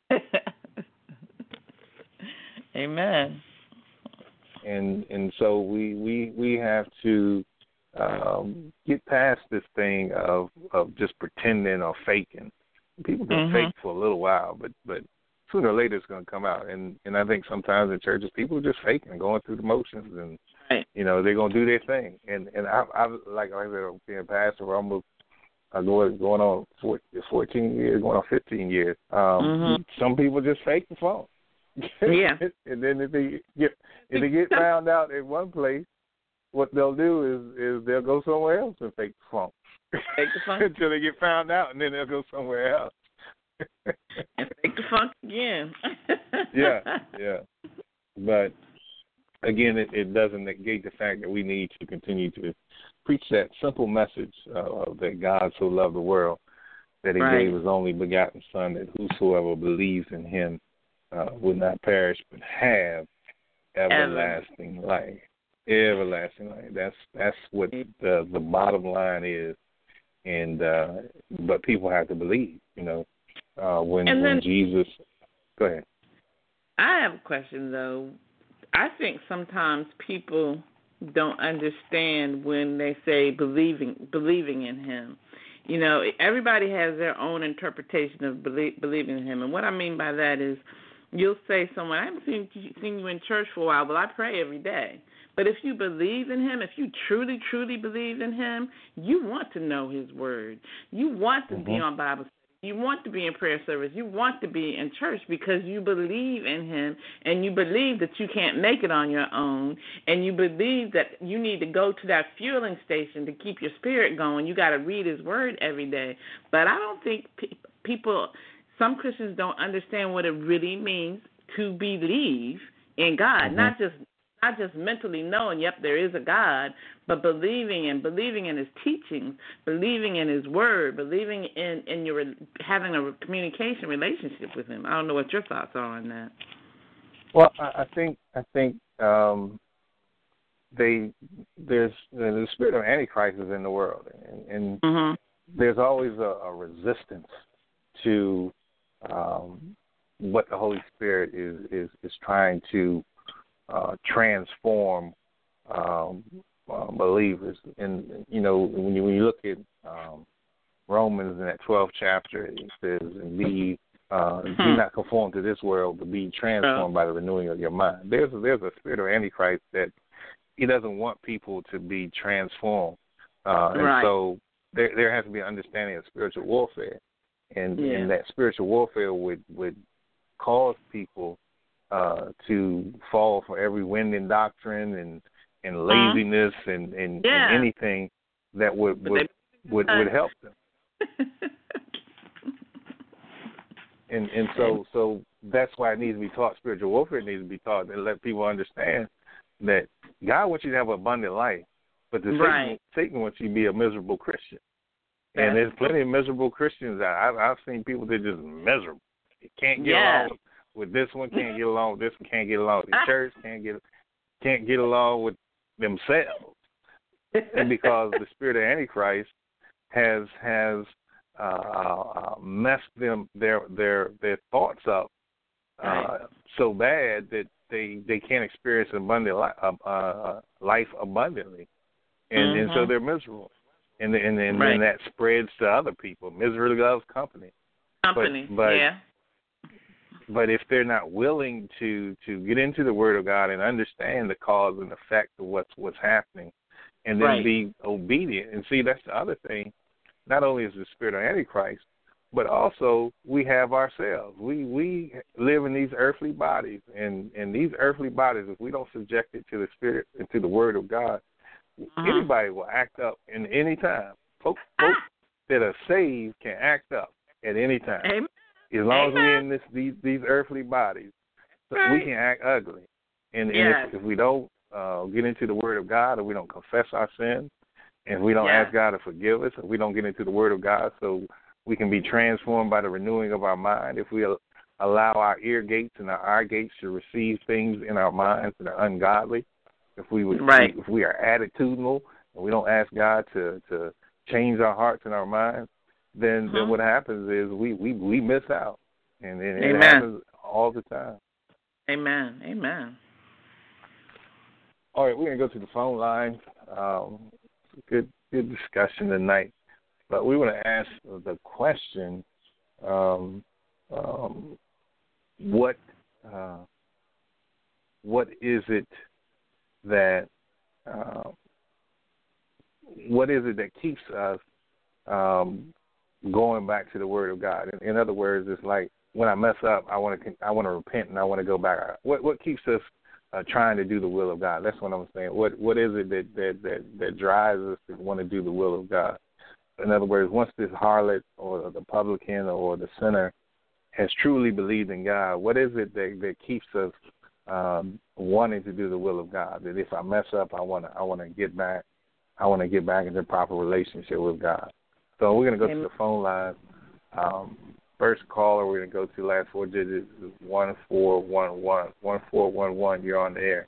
Amen. And and so we we, we have to um, get past this thing of, of just pretending or faking. People can mm-hmm. fake for a little while, but, but sooner or later it's going to come out. And, and I think sometimes in churches people are just faking, going through the motions, and right. you know they're going to do their thing. And and I I like I said, I'm being a pastor for almost uh, going going on fourteen years, going on fifteen years. Um, mm-hmm. Some people just fake the phone. Yeah. And then if they get if they get found out in one place, what they'll do is is they'll go somewhere else and fake the funk. Fake the funk until they get found out, and then they'll go somewhere else and fake the funk again. yeah, yeah. But again, it, it doesn't negate the fact that we need to continue to preach that simple message uh, that God so loved the world that he right. gave his only begotten Son, that whosoever believes in him uh, will not perish but have everlasting Ever. life. Everlasting life. That's that's what the the bottom line is. And uh, but people have to believe, you know, uh, when then, when Jesus. Go ahead. I have a question though. I think sometimes people don't understand when they say believing believing in him. You know, everybody has their own interpretation of belie- believing in him, and what I mean by that is, you'll say someone, I haven't seen seen you in church for a while, but I pray every day. But if you believe in him, if you truly, truly believe in him, you want to know his word. You want to mm-hmm. be on Bible study. You want to be in prayer service. You want to be in church because you believe in him, and you believe that you can't make it on your own, and you believe that you need to go to that fueling station to keep your spirit going. You got to read his word every day. But I don't think pe- people, some Christians don't understand what it really means to believe in God, mm-hmm. not just Not just mentally knowing, yep, there is a God, but believing and believing in his teachings, believing in his word, believing in, in your having a communication relationship with him. I don't know what your thoughts are on that. Well, I think I think um, they there's the spirit of Antichrist is in the world, and, and mm-hmm. there's always a, a resistance to um, what the Holy Spirit is is, is trying to Uh, transform um, uh, believers. And, you know, when you, when you look at um, Romans in that twelfth chapter, it says, and be, uh, be not conformed to this world, but be transformed by the renewing of your mind. There's a, there's a spirit of Antichrist that he doesn't want people to be transformed. Uh, and right. so there, there has to be an understanding of spiritual warfare. And, yeah. and that spiritual warfare would, would cause people Uh, to fall for every wind and doctrine and, and laziness uh-huh. and, and, yeah. and anything that would would, would, would help them. and and so so that's why it needs to be taught. Spiritual warfare needs to be taught and let people understand that God wants you to have an abundant life, but the right. Satan, Satan wants you to be a miserable Christian. That's and there's plenty of miserable Christians. I've, I've seen people that are just miserable. You can't get yeah. along with this one, can't get along with this one, can't get along with the church, can't get can't get along with themselves. And because the spirit of Antichrist has has uh, uh, messed them their their their thoughts up uh, right. so bad that they, they can't experience abundant li- uh, uh, life abundantly, and mm-hmm. and so they're miserable, and and and right. then that spreads to other people. Misery loves company. Company, but, but, yeah. But if they're not willing to, to get into the Word of God and understand the cause and effect of what's what's happening, and then right. be obedient, and see, that's the other thing. Not only is the spirit of Antichrist, but also we have ourselves. We we live in these earthly bodies, and, and these earthly bodies, if we don't subject it to the Spirit and to the Word of God, uh-huh. anybody will act up in any time. Folks, folks that are saved can act up at any time. Amen. As long Amen. as we're in this, these these earthly bodies, so right. we can act ugly. And, yes. and if, if we don't uh, get into the Word of God, or we don't confess our sins, and we don't yes. ask God to forgive us, or we don't get into the Word of God so we can be transformed by the renewing of our mind, if we allow our ear gates and our eye gates to receive things in our minds that are ungodly, if we would, right. if we are attitudinal and we don't ask God to, to change our hearts and our minds, then, then what happens is we, we, we miss out. And, and it happens all the time. Amen. Amen. All right, we're going to go to the phone line. Um, good good discussion tonight. But we want to ask the question, um, um, what uh, what is it that uh, what is it that keeps us um, going back to the Word of God? In, in other words, it's like when I mess up, I want to I want to repent and I want to go back. What what keeps us uh, trying to do the will of God? That's what I'm saying. What what is it that that that, that drives us to want to do the will of God? In other words, once this harlot or the publican or the sinner has truly believed in God, what is it that, that keeps us um, wanting to do the will of God. That if I mess up, I want to I want to get back. I want to get back into proper relationship with God. So we're going to go Amen. to the phone line. Um, first caller, we're going to go to last four digits is one four one one. one four one one, you're on the air.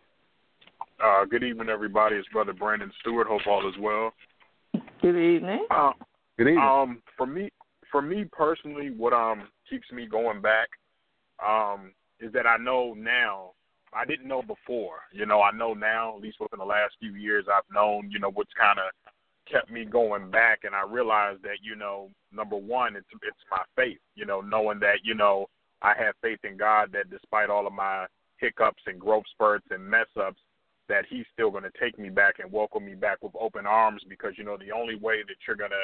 Uh, good evening, everybody. It's Brother Brandon Stewart. Hope all is well. Good evening. Uh, Good evening. Um, for me, for me personally, what um keeps me going back um is that I know now. I didn't know before. You know, I know now. At least within the last few years, I've known. You know, what's kind of kept me going back, and I realized that, you know, number one, it's it's my faith. You know, knowing that, you know, I have faith in God that despite all of my hiccups and growth spurts and mess ups, that He's still going to take me back and welcome me back with open arms, because, you know, the only way that you're going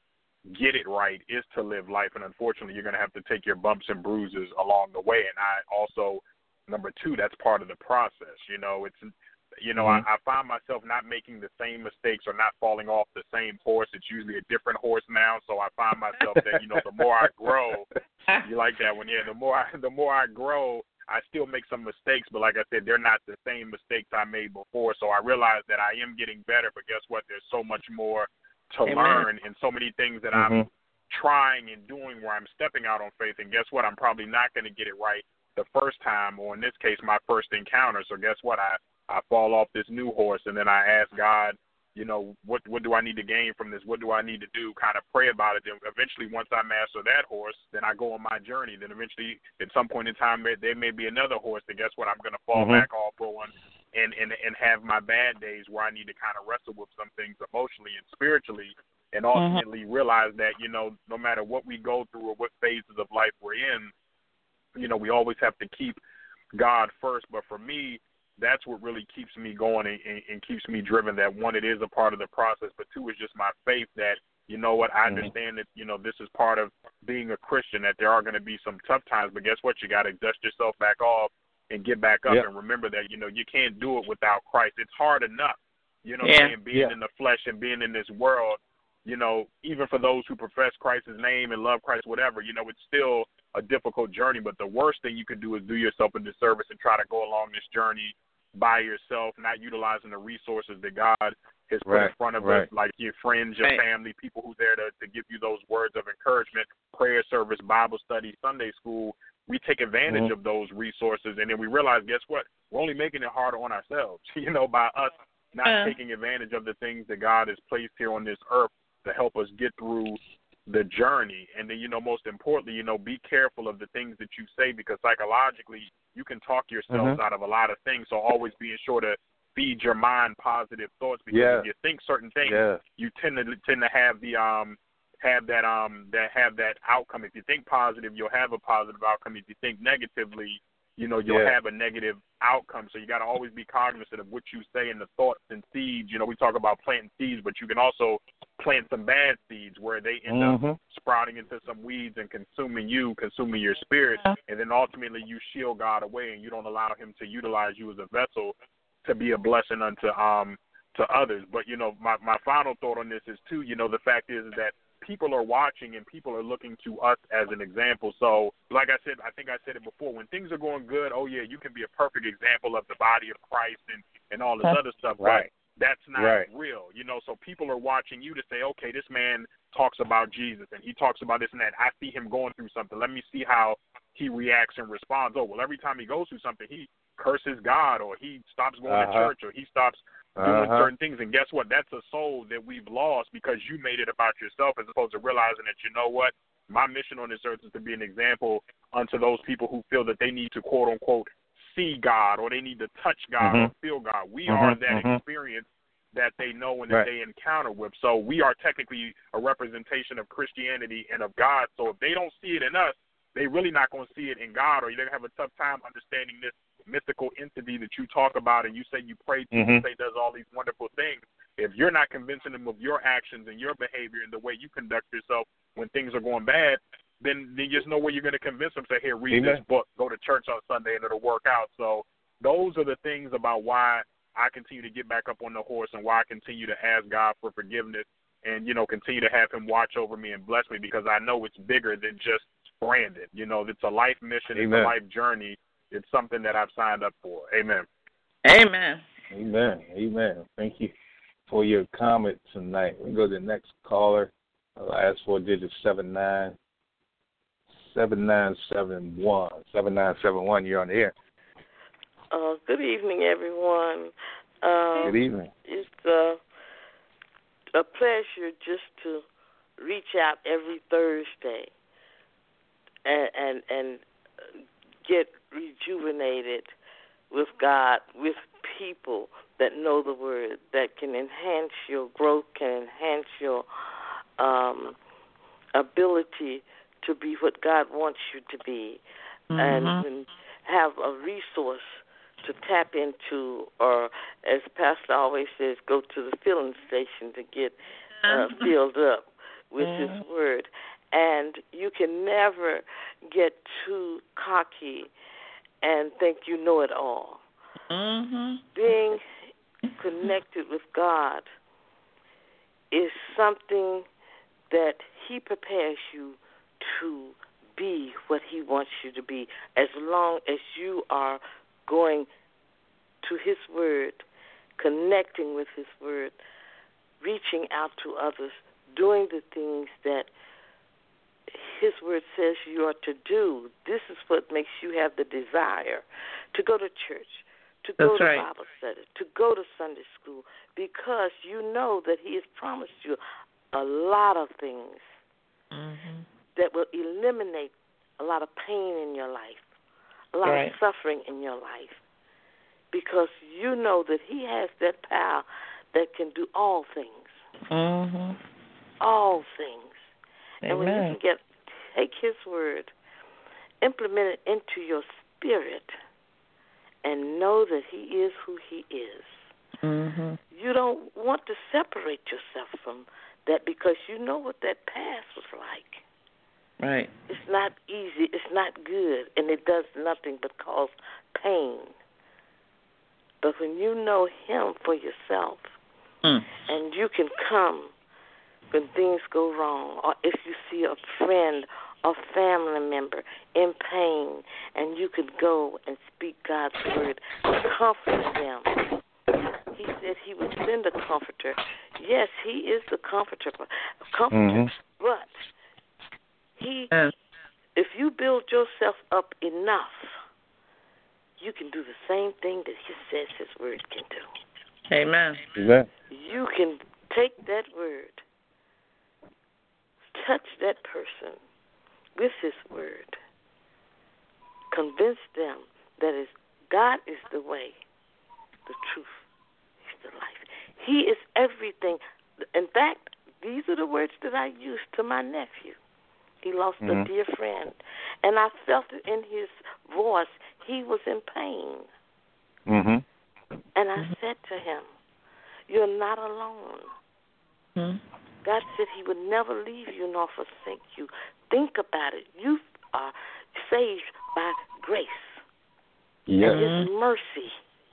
to get it right is to live life, and unfortunately, you're going to have to take your bumps and bruises along the way. And I also, number two, that's part of the process. You know, it's You know, mm-hmm. I, I find myself not making the same mistakes or not falling off the same horse. It's usually a different horse now. So I find myself that, you know, the more I grow, you like that one, yeah, the more I, the more I grow, I still make some mistakes. But like I said, they're not the same mistakes I made before. So I realize that I am getting better. But guess what? There's so much more to Amen. learn, and so many things that mm-hmm. I'm trying and doing where I'm stepping out on faith. And guess what? I'm probably not going to get it right the first time, or in this case, my first encounter. So guess what? I I fall off this new horse, and then I ask God, you know, what what do I need to gain from this? What do I need to do? Kind of pray about it. Then eventually, once I master that horse, then I go on my journey. Then eventually, at some point in time, there, there may be another horse. And guess what? I'm going to fall mm-hmm. back off for one and, and, and have my bad days where I need to kind of wrestle with some things emotionally and spiritually, and ultimately mm-hmm. realize that, you know, no matter what we go through or what phases of life we're in, you know, we always have to keep God first. But for me, that's what really keeps me going and, and, and keeps me driven. That one, it is a part of the process, but two, is just my faith that, you know what, I mm-hmm. understand that, you know, this is part of being a Christian, that there are going to be some tough times, but guess what? You got to dust yourself back off and get back up yep. and remember that, you know, you can't do it without Christ. It's hard enough, you know, yeah. being, being yeah. in the flesh and being in this world, you know, even for those who profess Christ's name and love Christ, whatever, you know, it's still a difficult journey. But the worst thing you can do is do yourself a disservice and try to go along this journey by yourself, not utilizing the resources that God has put right, in front of right. us, like your friends, your right. family, people who are there to, to give you those words of encouragement, prayer service, Bible study, Sunday school. We take advantage mm-hmm. of those resources, and then we realize, guess what? We're only making it harder on ourselves, you know, by us not uh. taking advantage of the things that God has placed here on this earth to help us get through the journey. And then, you know, most importantly, you know, be careful of the things that you say, because psychologically you can talk yourselves mm-hmm. out of a lot of things. So always being sure to feed your mind positive thoughts, because yeah. if you think certain things, yeah. you tend to tend to have the um have that um that have that outcome. If you think positive, you'll have a positive outcome. If you think negatively, you know, you'll yeah. have a negative outcome. So you got to always be cognizant of what you say and the thoughts and seeds. You know, we talk about planting seeds, but you can also plant some bad seeds where they end mm-hmm. up sprouting into some weeds and consuming you, consuming your spirit, and then ultimately you shield God away and you don't allow Him to utilize you as a vessel to be a blessing unto um to others. But, you know, my, my final thought on this is, too, you know, the fact is that people are watching and people are looking to us as an example. So, like I said, I think I said it before, when things are going good, oh, yeah, you can be a perfect example of the body of Christ and, and all this huh. other stuff. Right. But that's not right. real, you know. So people are watching you to say, okay, this man talks about Jesus and he talks about this and that. I see him going through something. Let me see how he reacts and responds. Oh, well, every time he goes through something, he curses God, or he stops going uh-huh. to church, or he stops doing uh-huh. certain things. And guess what? That's a soul that we've lost because you made it about yourself, as opposed to realizing that, you know what, my mission on this earth is to be an example unto those people who feel that they need to, quote unquote, see God, or they need to touch God mm-hmm. or feel God. We mm-hmm. are that mm-hmm. experience that they know and that right. they encounter with. So we are technically a representation of Christianity and of God. So if they don't see it in us, they're really not going to see it in God, or you're going to have a tough time understanding this mythical entity that you talk about and you say you pray to, mm-hmm. you say does all these wonderful things. If you're not convincing them of your actions and your behavior and the way you conduct yourself when things are going bad, then there's no way you're going to convince them to say, here, read Amen. This book, go to church on Sunday, and it'll work out. So those are the things about why I continue to get back up on the horse and why I continue to ask God for forgiveness and, you know, continue to have Him watch over me and bless me, because I know it's bigger than just Brandon. You know, it's a life mission, Amen. It's a life journey it's something that I've signed up for. Amen. Amen. Amen. Amen. Thank you for your comment tonight. We go to the next caller. The last four digits, seven nine seven nine seven one. seven nine seven one, you're on the air. Uh, good evening, everyone. Uh, Good evening. It's uh, a pleasure just to reach out every Thursday and, and, and get rejuvenated with God, with people that know the Word, that can enhance your growth, can enhance your um, ability to be what God wants you to be, mm-hmm. and, and have a resource to tap into, or as Pastor always says, go to the filling station to get uh, filled up with mm-hmm. His Word. And you can never get too cocky and think you know it all. Mm-hmm. Being connected with God is something that He prepares you to be what He wants you to be, as long as you are going to His Word, connecting with His Word, reaching out to others, doing the things that His Word says you are to do. This is what makes you have the desire to go to church, to go That's to right. Bible study, to go to Sunday school, because you know that He has promised you a lot of things mm-hmm. that will eliminate a lot of pain in your life, a lot right. of suffering in your life, because you know that He has that power that can do all things, mm-hmm. all things. Amen. And when you can get take His Word, implement it into your spirit, and know that He is who He is, mm-hmm. you don't want to separate yourself from that, because you know what that past was like. Right. It's not easy. It's not good, and it does nothing but cause pain. But when you know Him for yourself, mm. and you can come when things go wrong, or if you see a friend or family member in pain, and you can go and speak God's Word, comfort them. He said He would send a comforter. Yes, He is the comforter, comforter, Mm-hmm. but He, Mm. if you build yourself up enough, you can do the same thing that He says His Word can do. Amen. Amen. You can take that Word, touch that person with His Word, convince them that is God is the way, the truth, He's the life. He is everything. In fact, these are the words that I used to my nephew. He lost mm-hmm. a dear friend, and I felt it in his voice. He was in pain. Mm-hmm. And I said to him, you're not alone. Mm-hmm. God said He would never leave you nor forsake you. Think about it. You are saved by grace Yes. and His mercy.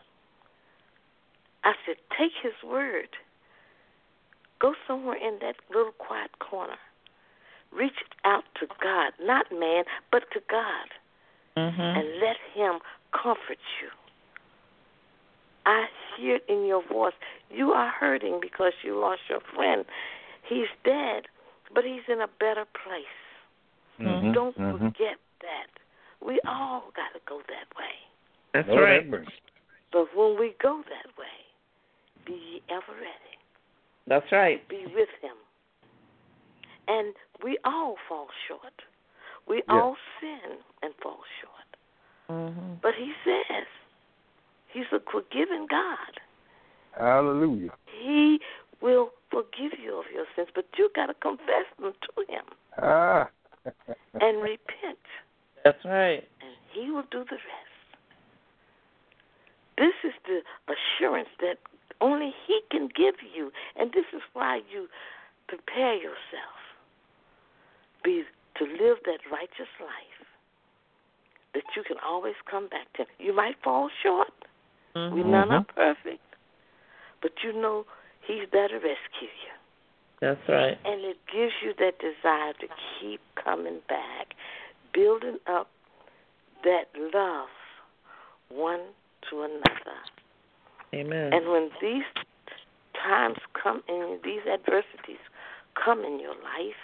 I said, take His Word. Go somewhere in that little quiet corner. Reach out to God, not man, but to God, mm-hmm. and let Him comfort you. I hear it in your voice. You are hurting because you lost your friend. He's dead, but he's in a better place. Mm-hmm. Don't mm-hmm. forget that. We all got to go that way. That's Lord right. have mercy. But when we go that way, be ye ever ready. That's right. Be with Him. And we all fall short. We Yeah. all sin and fall short. Mm-hmm. But He says He's a forgiving God. Hallelujah. He will forgive you of your sins, but you got to confess them to Him Ah. and repent. That's right. And He will do the rest. This is the assurance that only He can give you, and this is why you prepare yourself be to live that righteous life, that you can always come back to Him. You might fall short. Mm-hmm. We none are perfect, but you know He's there to rescue you. That's right. And it gives you that desire to keep coming back, building up that love one to another. Amen. And when these times come in, these adversities come in your life,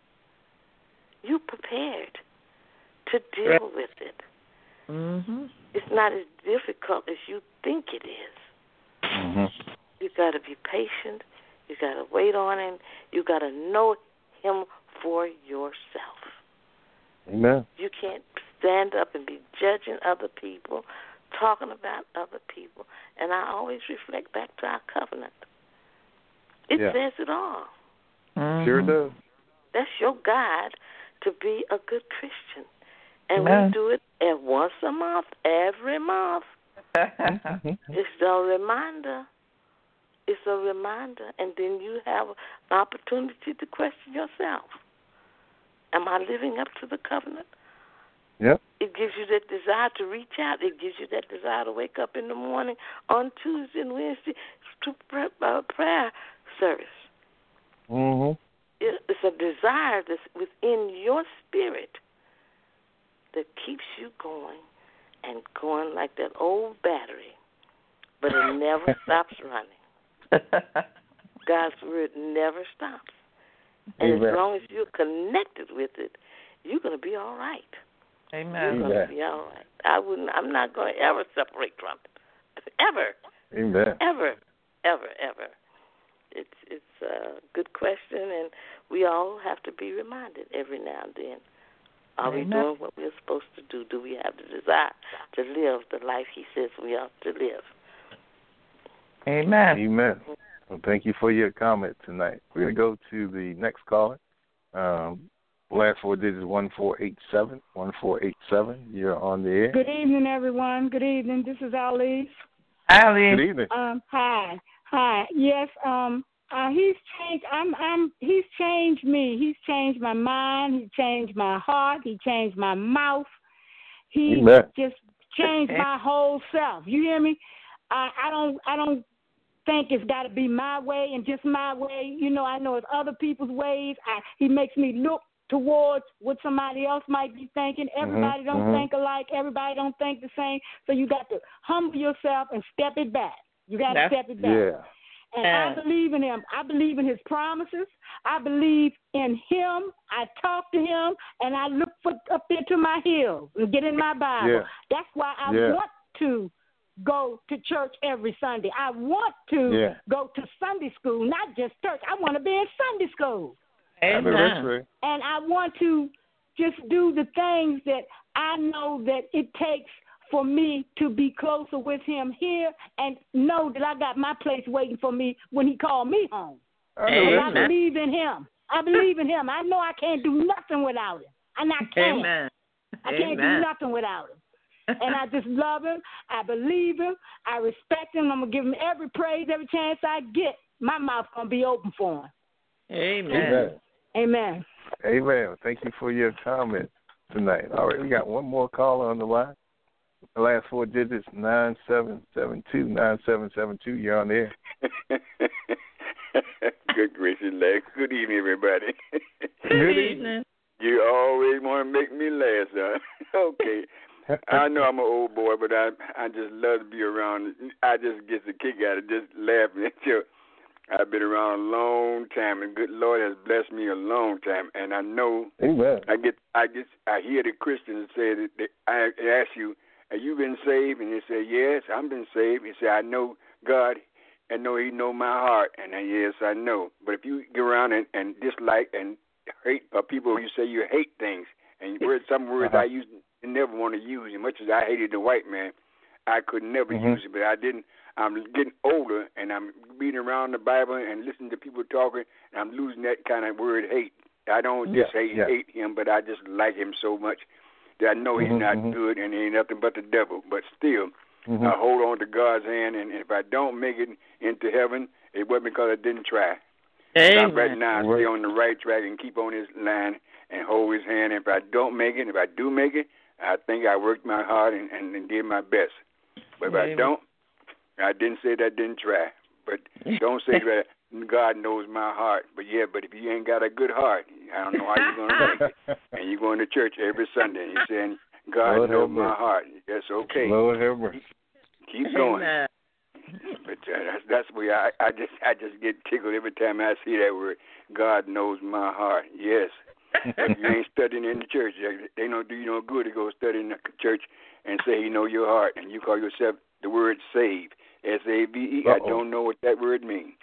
you're prepared to deal Right. with it. Mm-hmm. It's not as difficult as you think it is. Mm-hmm. You got to be patient. You got to wait on him. You got to know him for yourself. Amen. You can't stand up and be judging other people, talking about other people. And I always reflect back to our covenant. It Yeah. says it all. Mm-hmm. Sure does. That's your guide to be a good Christian. And Amen. we do it at once a month, every month. Mm-hmm. It's a reminder. It's a reminder. And then you have an opportunity to question yourself. Am I living up to the covenant? Yep. It gives you that desire to reach out. It gives you that desire to wake up in the morning on Tuesday and Wednesday to pray, uh, prayer service. Mm-hmm. It, it's a desire that's within your spirit that keeps you going and going like that old battery, but it never stops running. God's word never stops. And Amen. as long as you're connected with it, you're going to be all right. Amen. You're going Amen. to be all right. I wouldn't. I'm not going to ever separate from it, ever, Amen. ever, ever, ever. It's it's a good question, and we all have to be reminded every now and then. Are we Amen. doing what we're supposed to do? Do we have the desire to live the life He says we ought to live? Amen. Amen. Well, thank you for your comment tonight. We're going to go to the next caller. Um, last four digits, one four eight seven. one four eight seven. You're on the air. Good evening, everyone. Good evening. This is Alice. Ali. Good evening. Um, hi, hi. Yes. Um, uh, he's changed. I'm. I'm. He's changed me. He's changed my mind. He changed my heart. He changed my mouth. He Amen. just changed my whole self. You hear me? I. I don't. I don't think it's got to be my way and just my way. You know. I know it's other people's ways. I. He makes me look towards what somebody else might be thinking. Everybody Mhm, don't mhm. think alike. Everybody don't think the same. So you got to humble yourself and step it back. You got to That's- step it back. Yeah. And Yeah. I believe in him. I believe in his promises. I believe in him. I talk to him, and I look for, up there to my hills and get in my Bible. Yeah. That's why I Yeah. want to go to church every Sunday. I want to Yeah. go to Sunday school, not just church. I want to be in Sunday school. I know that's Amen. right. And I want to just do the things that I know that it takes for me to be closer with him here and know that I got my place waiting for me when he called me home. I know And that's I Amen. right. believe in him. I believe in him. I know I can't do nothing without him. And I can't. Amen. I can't do Amen. nothing without him. And I just love him. I believe him. I respect him. I'm going to give him every praise, every chance I get. My mouth's going to be open for him. Amen. Amen. Amen. Amen. Thank you for your comment tonight. All right, we got one more caller on the line. The last four digits, nine seven seven two. nine seven seven two. You're on the air. Good gracious, Lex. Good evening, everybody. Good evening. You always want to make me laugh, son. Okay. I know I'm an old boy, but I I just love to be around. I just get the kick out of just laughing at you. I've been around a long time, and good Lord has blessed me a long time. And I know Amen. I get I get I hear the Christians say that they, I ask you, have you been saved? And they say, yes, I've been saved. He said, I know God. I know He know my heart. And I, yes, I know. But if you get around and, and dislike and hate uh, people, you say you hate things, and words, some words Uh-huh. I used to never want to use. As much as I hated the white man, I could never Mhm. use it. But I didn't. I'm getting older, and I'm being around the Bible and listening to people talking, and I'm losing that kind of word hate. I don't Yeah, just hate yeah. hate him, but I just like him so much that I know he's Mhm, not mhm. good and he ain't nothing but the devil. But still, Mhm. I hold on to God's hand, and if I don't make it into heaven, it wasn't because I didn't try. I'm right Amen. now, I stay on the right track and keep on his line and hold his hand. If I don't make it, if I do make it, I think I worked my hard and, and, and did my best. But if I Amen. don't, I didn't say that I didn't try. But don't say that God knows my heart. But yeah, but if you ain't got a good heart, I don't know how you're going to make it. And you're going to church every Sunday, and you're saying God Lord knows have my mercy. heart. That's okay. Lord have mercy. Keep going. Amen. But uh, that's that's where I, I just I just get tickled every time I see that word. God knows my heart. Yes. If you ain't studying in the church, they don't do you no good to go study in the church and say He know your heart, and you call yourself the word save, S A V E. I don't know what that word means.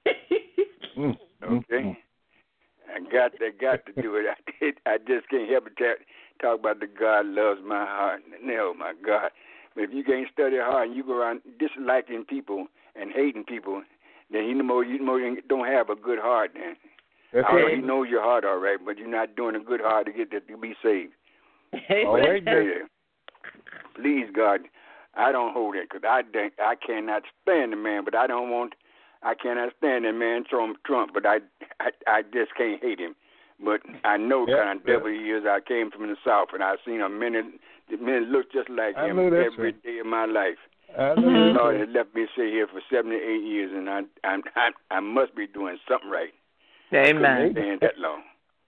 Mm, Okay. mm, I got I got to do it. I did, I just can't help but talk, talk about the God loves my heart. No, my God. But if you can't study hard and you go around disliking people and hating people, then you know you know you don't have a good heart. Then That's I know right. He knows your heart all right, but you're not doing a good heart to get that to be saved. All right, Say that. Please, God, I don't hold it because I think I cannot stand the man, but I don't want. I cannot stand that man Trump, Trump but I, I, I just can't hate him. But I know Yeah, kind of devil yeah. he is. I came from the South, and I've seen a minute. The men look just like I him know that's every right. day of my life. I know The that's Lord right. has left me sit here for seventy-eight years, and I, I, I, I must be doing something right. Amen. I couldn't stand that long.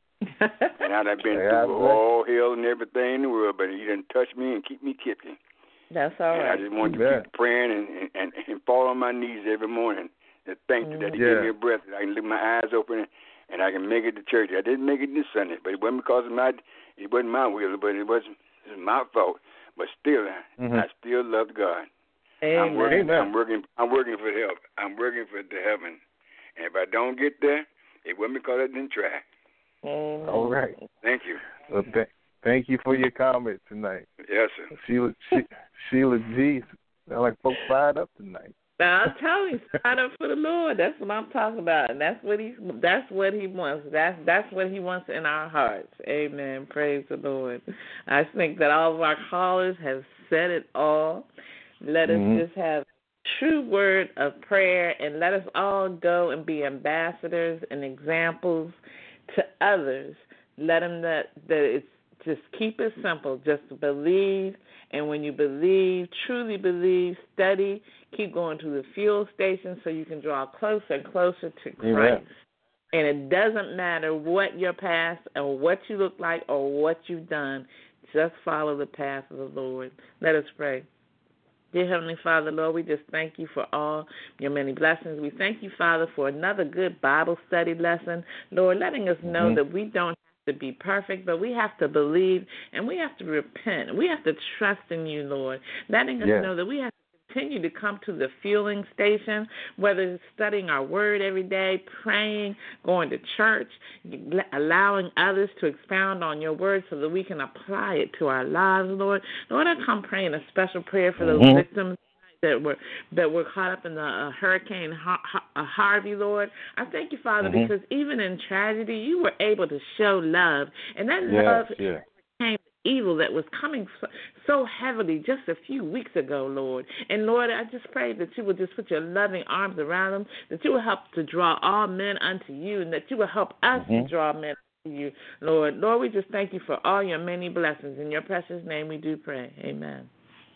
And I'd have been Yeah, through I all hell and everything in the world, but He didn't touch me and keep me kicking. That's all And right. I just wanted to Yeah. keep praying and, and, and fall on my knees every morning. To thank you that He Yeah. gave me a breath, that I can leave my eyes open and I can make it to church. I didn't make it this Sunday, but it wasn't because of my, it wasn't my will, but it wasn't, it was my fault. But still, Mm-hmm. I still love God. Amen. I'm working. Amen. I'm working. I'm working for help. I'm working for the heaven. And if I don't get there, it wasn't because I didn't try. Amen. All right. Thank you. Well, th- thank you for your comment tonight. Yes, sir. Sheila, she, Sheila G. Sound like folks fired up tonight. Now I'm telling you, sign up for the Lord. That's what I'm talking about, and that's what he that's what he wants. That's that's what he wants in our hearts. Amen. Praise the Lord. I think that all of our callers have said it all. Let Mhm. us just have true word of prayer, and let us all go and be ambassadors and examples to others. Let them that that it's just keep it simple. Just believe, and when you believe, truly believe, study, keep going to the fuel station so you can draw closer and closer to Christ. Amen. And it doesn't matter what your past or what you look like or what you've done. Just follow the path of the Lord. Let us pray. Dear Heavenly Father, Lord, we just thank you for all your many blessings. We thank you, Father, for another good Bible study lesson. Lord, letting us know Mhm. that we don't have to be perfect, but we have to believe and we have to repent. We have to trust in you, Lord. Letting us Yes. know that we have to continue to come to the fueling station, whether it's studying our word every day, praying, going to church, allowing others to expound on your word so that we can apply it to our lives, Lord. Lord, I come praying a special prayer for those Mhm. victims that were that were caught up in the uh, Hurricane Har- Har- Harvey, Lord. I thank you, Father, Mhm. because even in tragedy, you were able to show love, and that Yes, love yeah. came evil that was coming so, so heavily just a few weeks ago, Lord. And, Lord, I just pray that you would just put your loving arms around them, that you will help to draw all men unto you, and that you will help us Mhm. to draw men unto you, Lord. Lord, we just thank you for all your many blessings. In your precious name we do pray. Amen.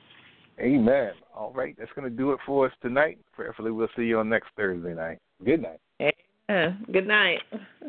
Amen. All right, that's going to do it for us tonight. Prayerfully, we'll see you on next Thursday night. Good night. Amen. Good night.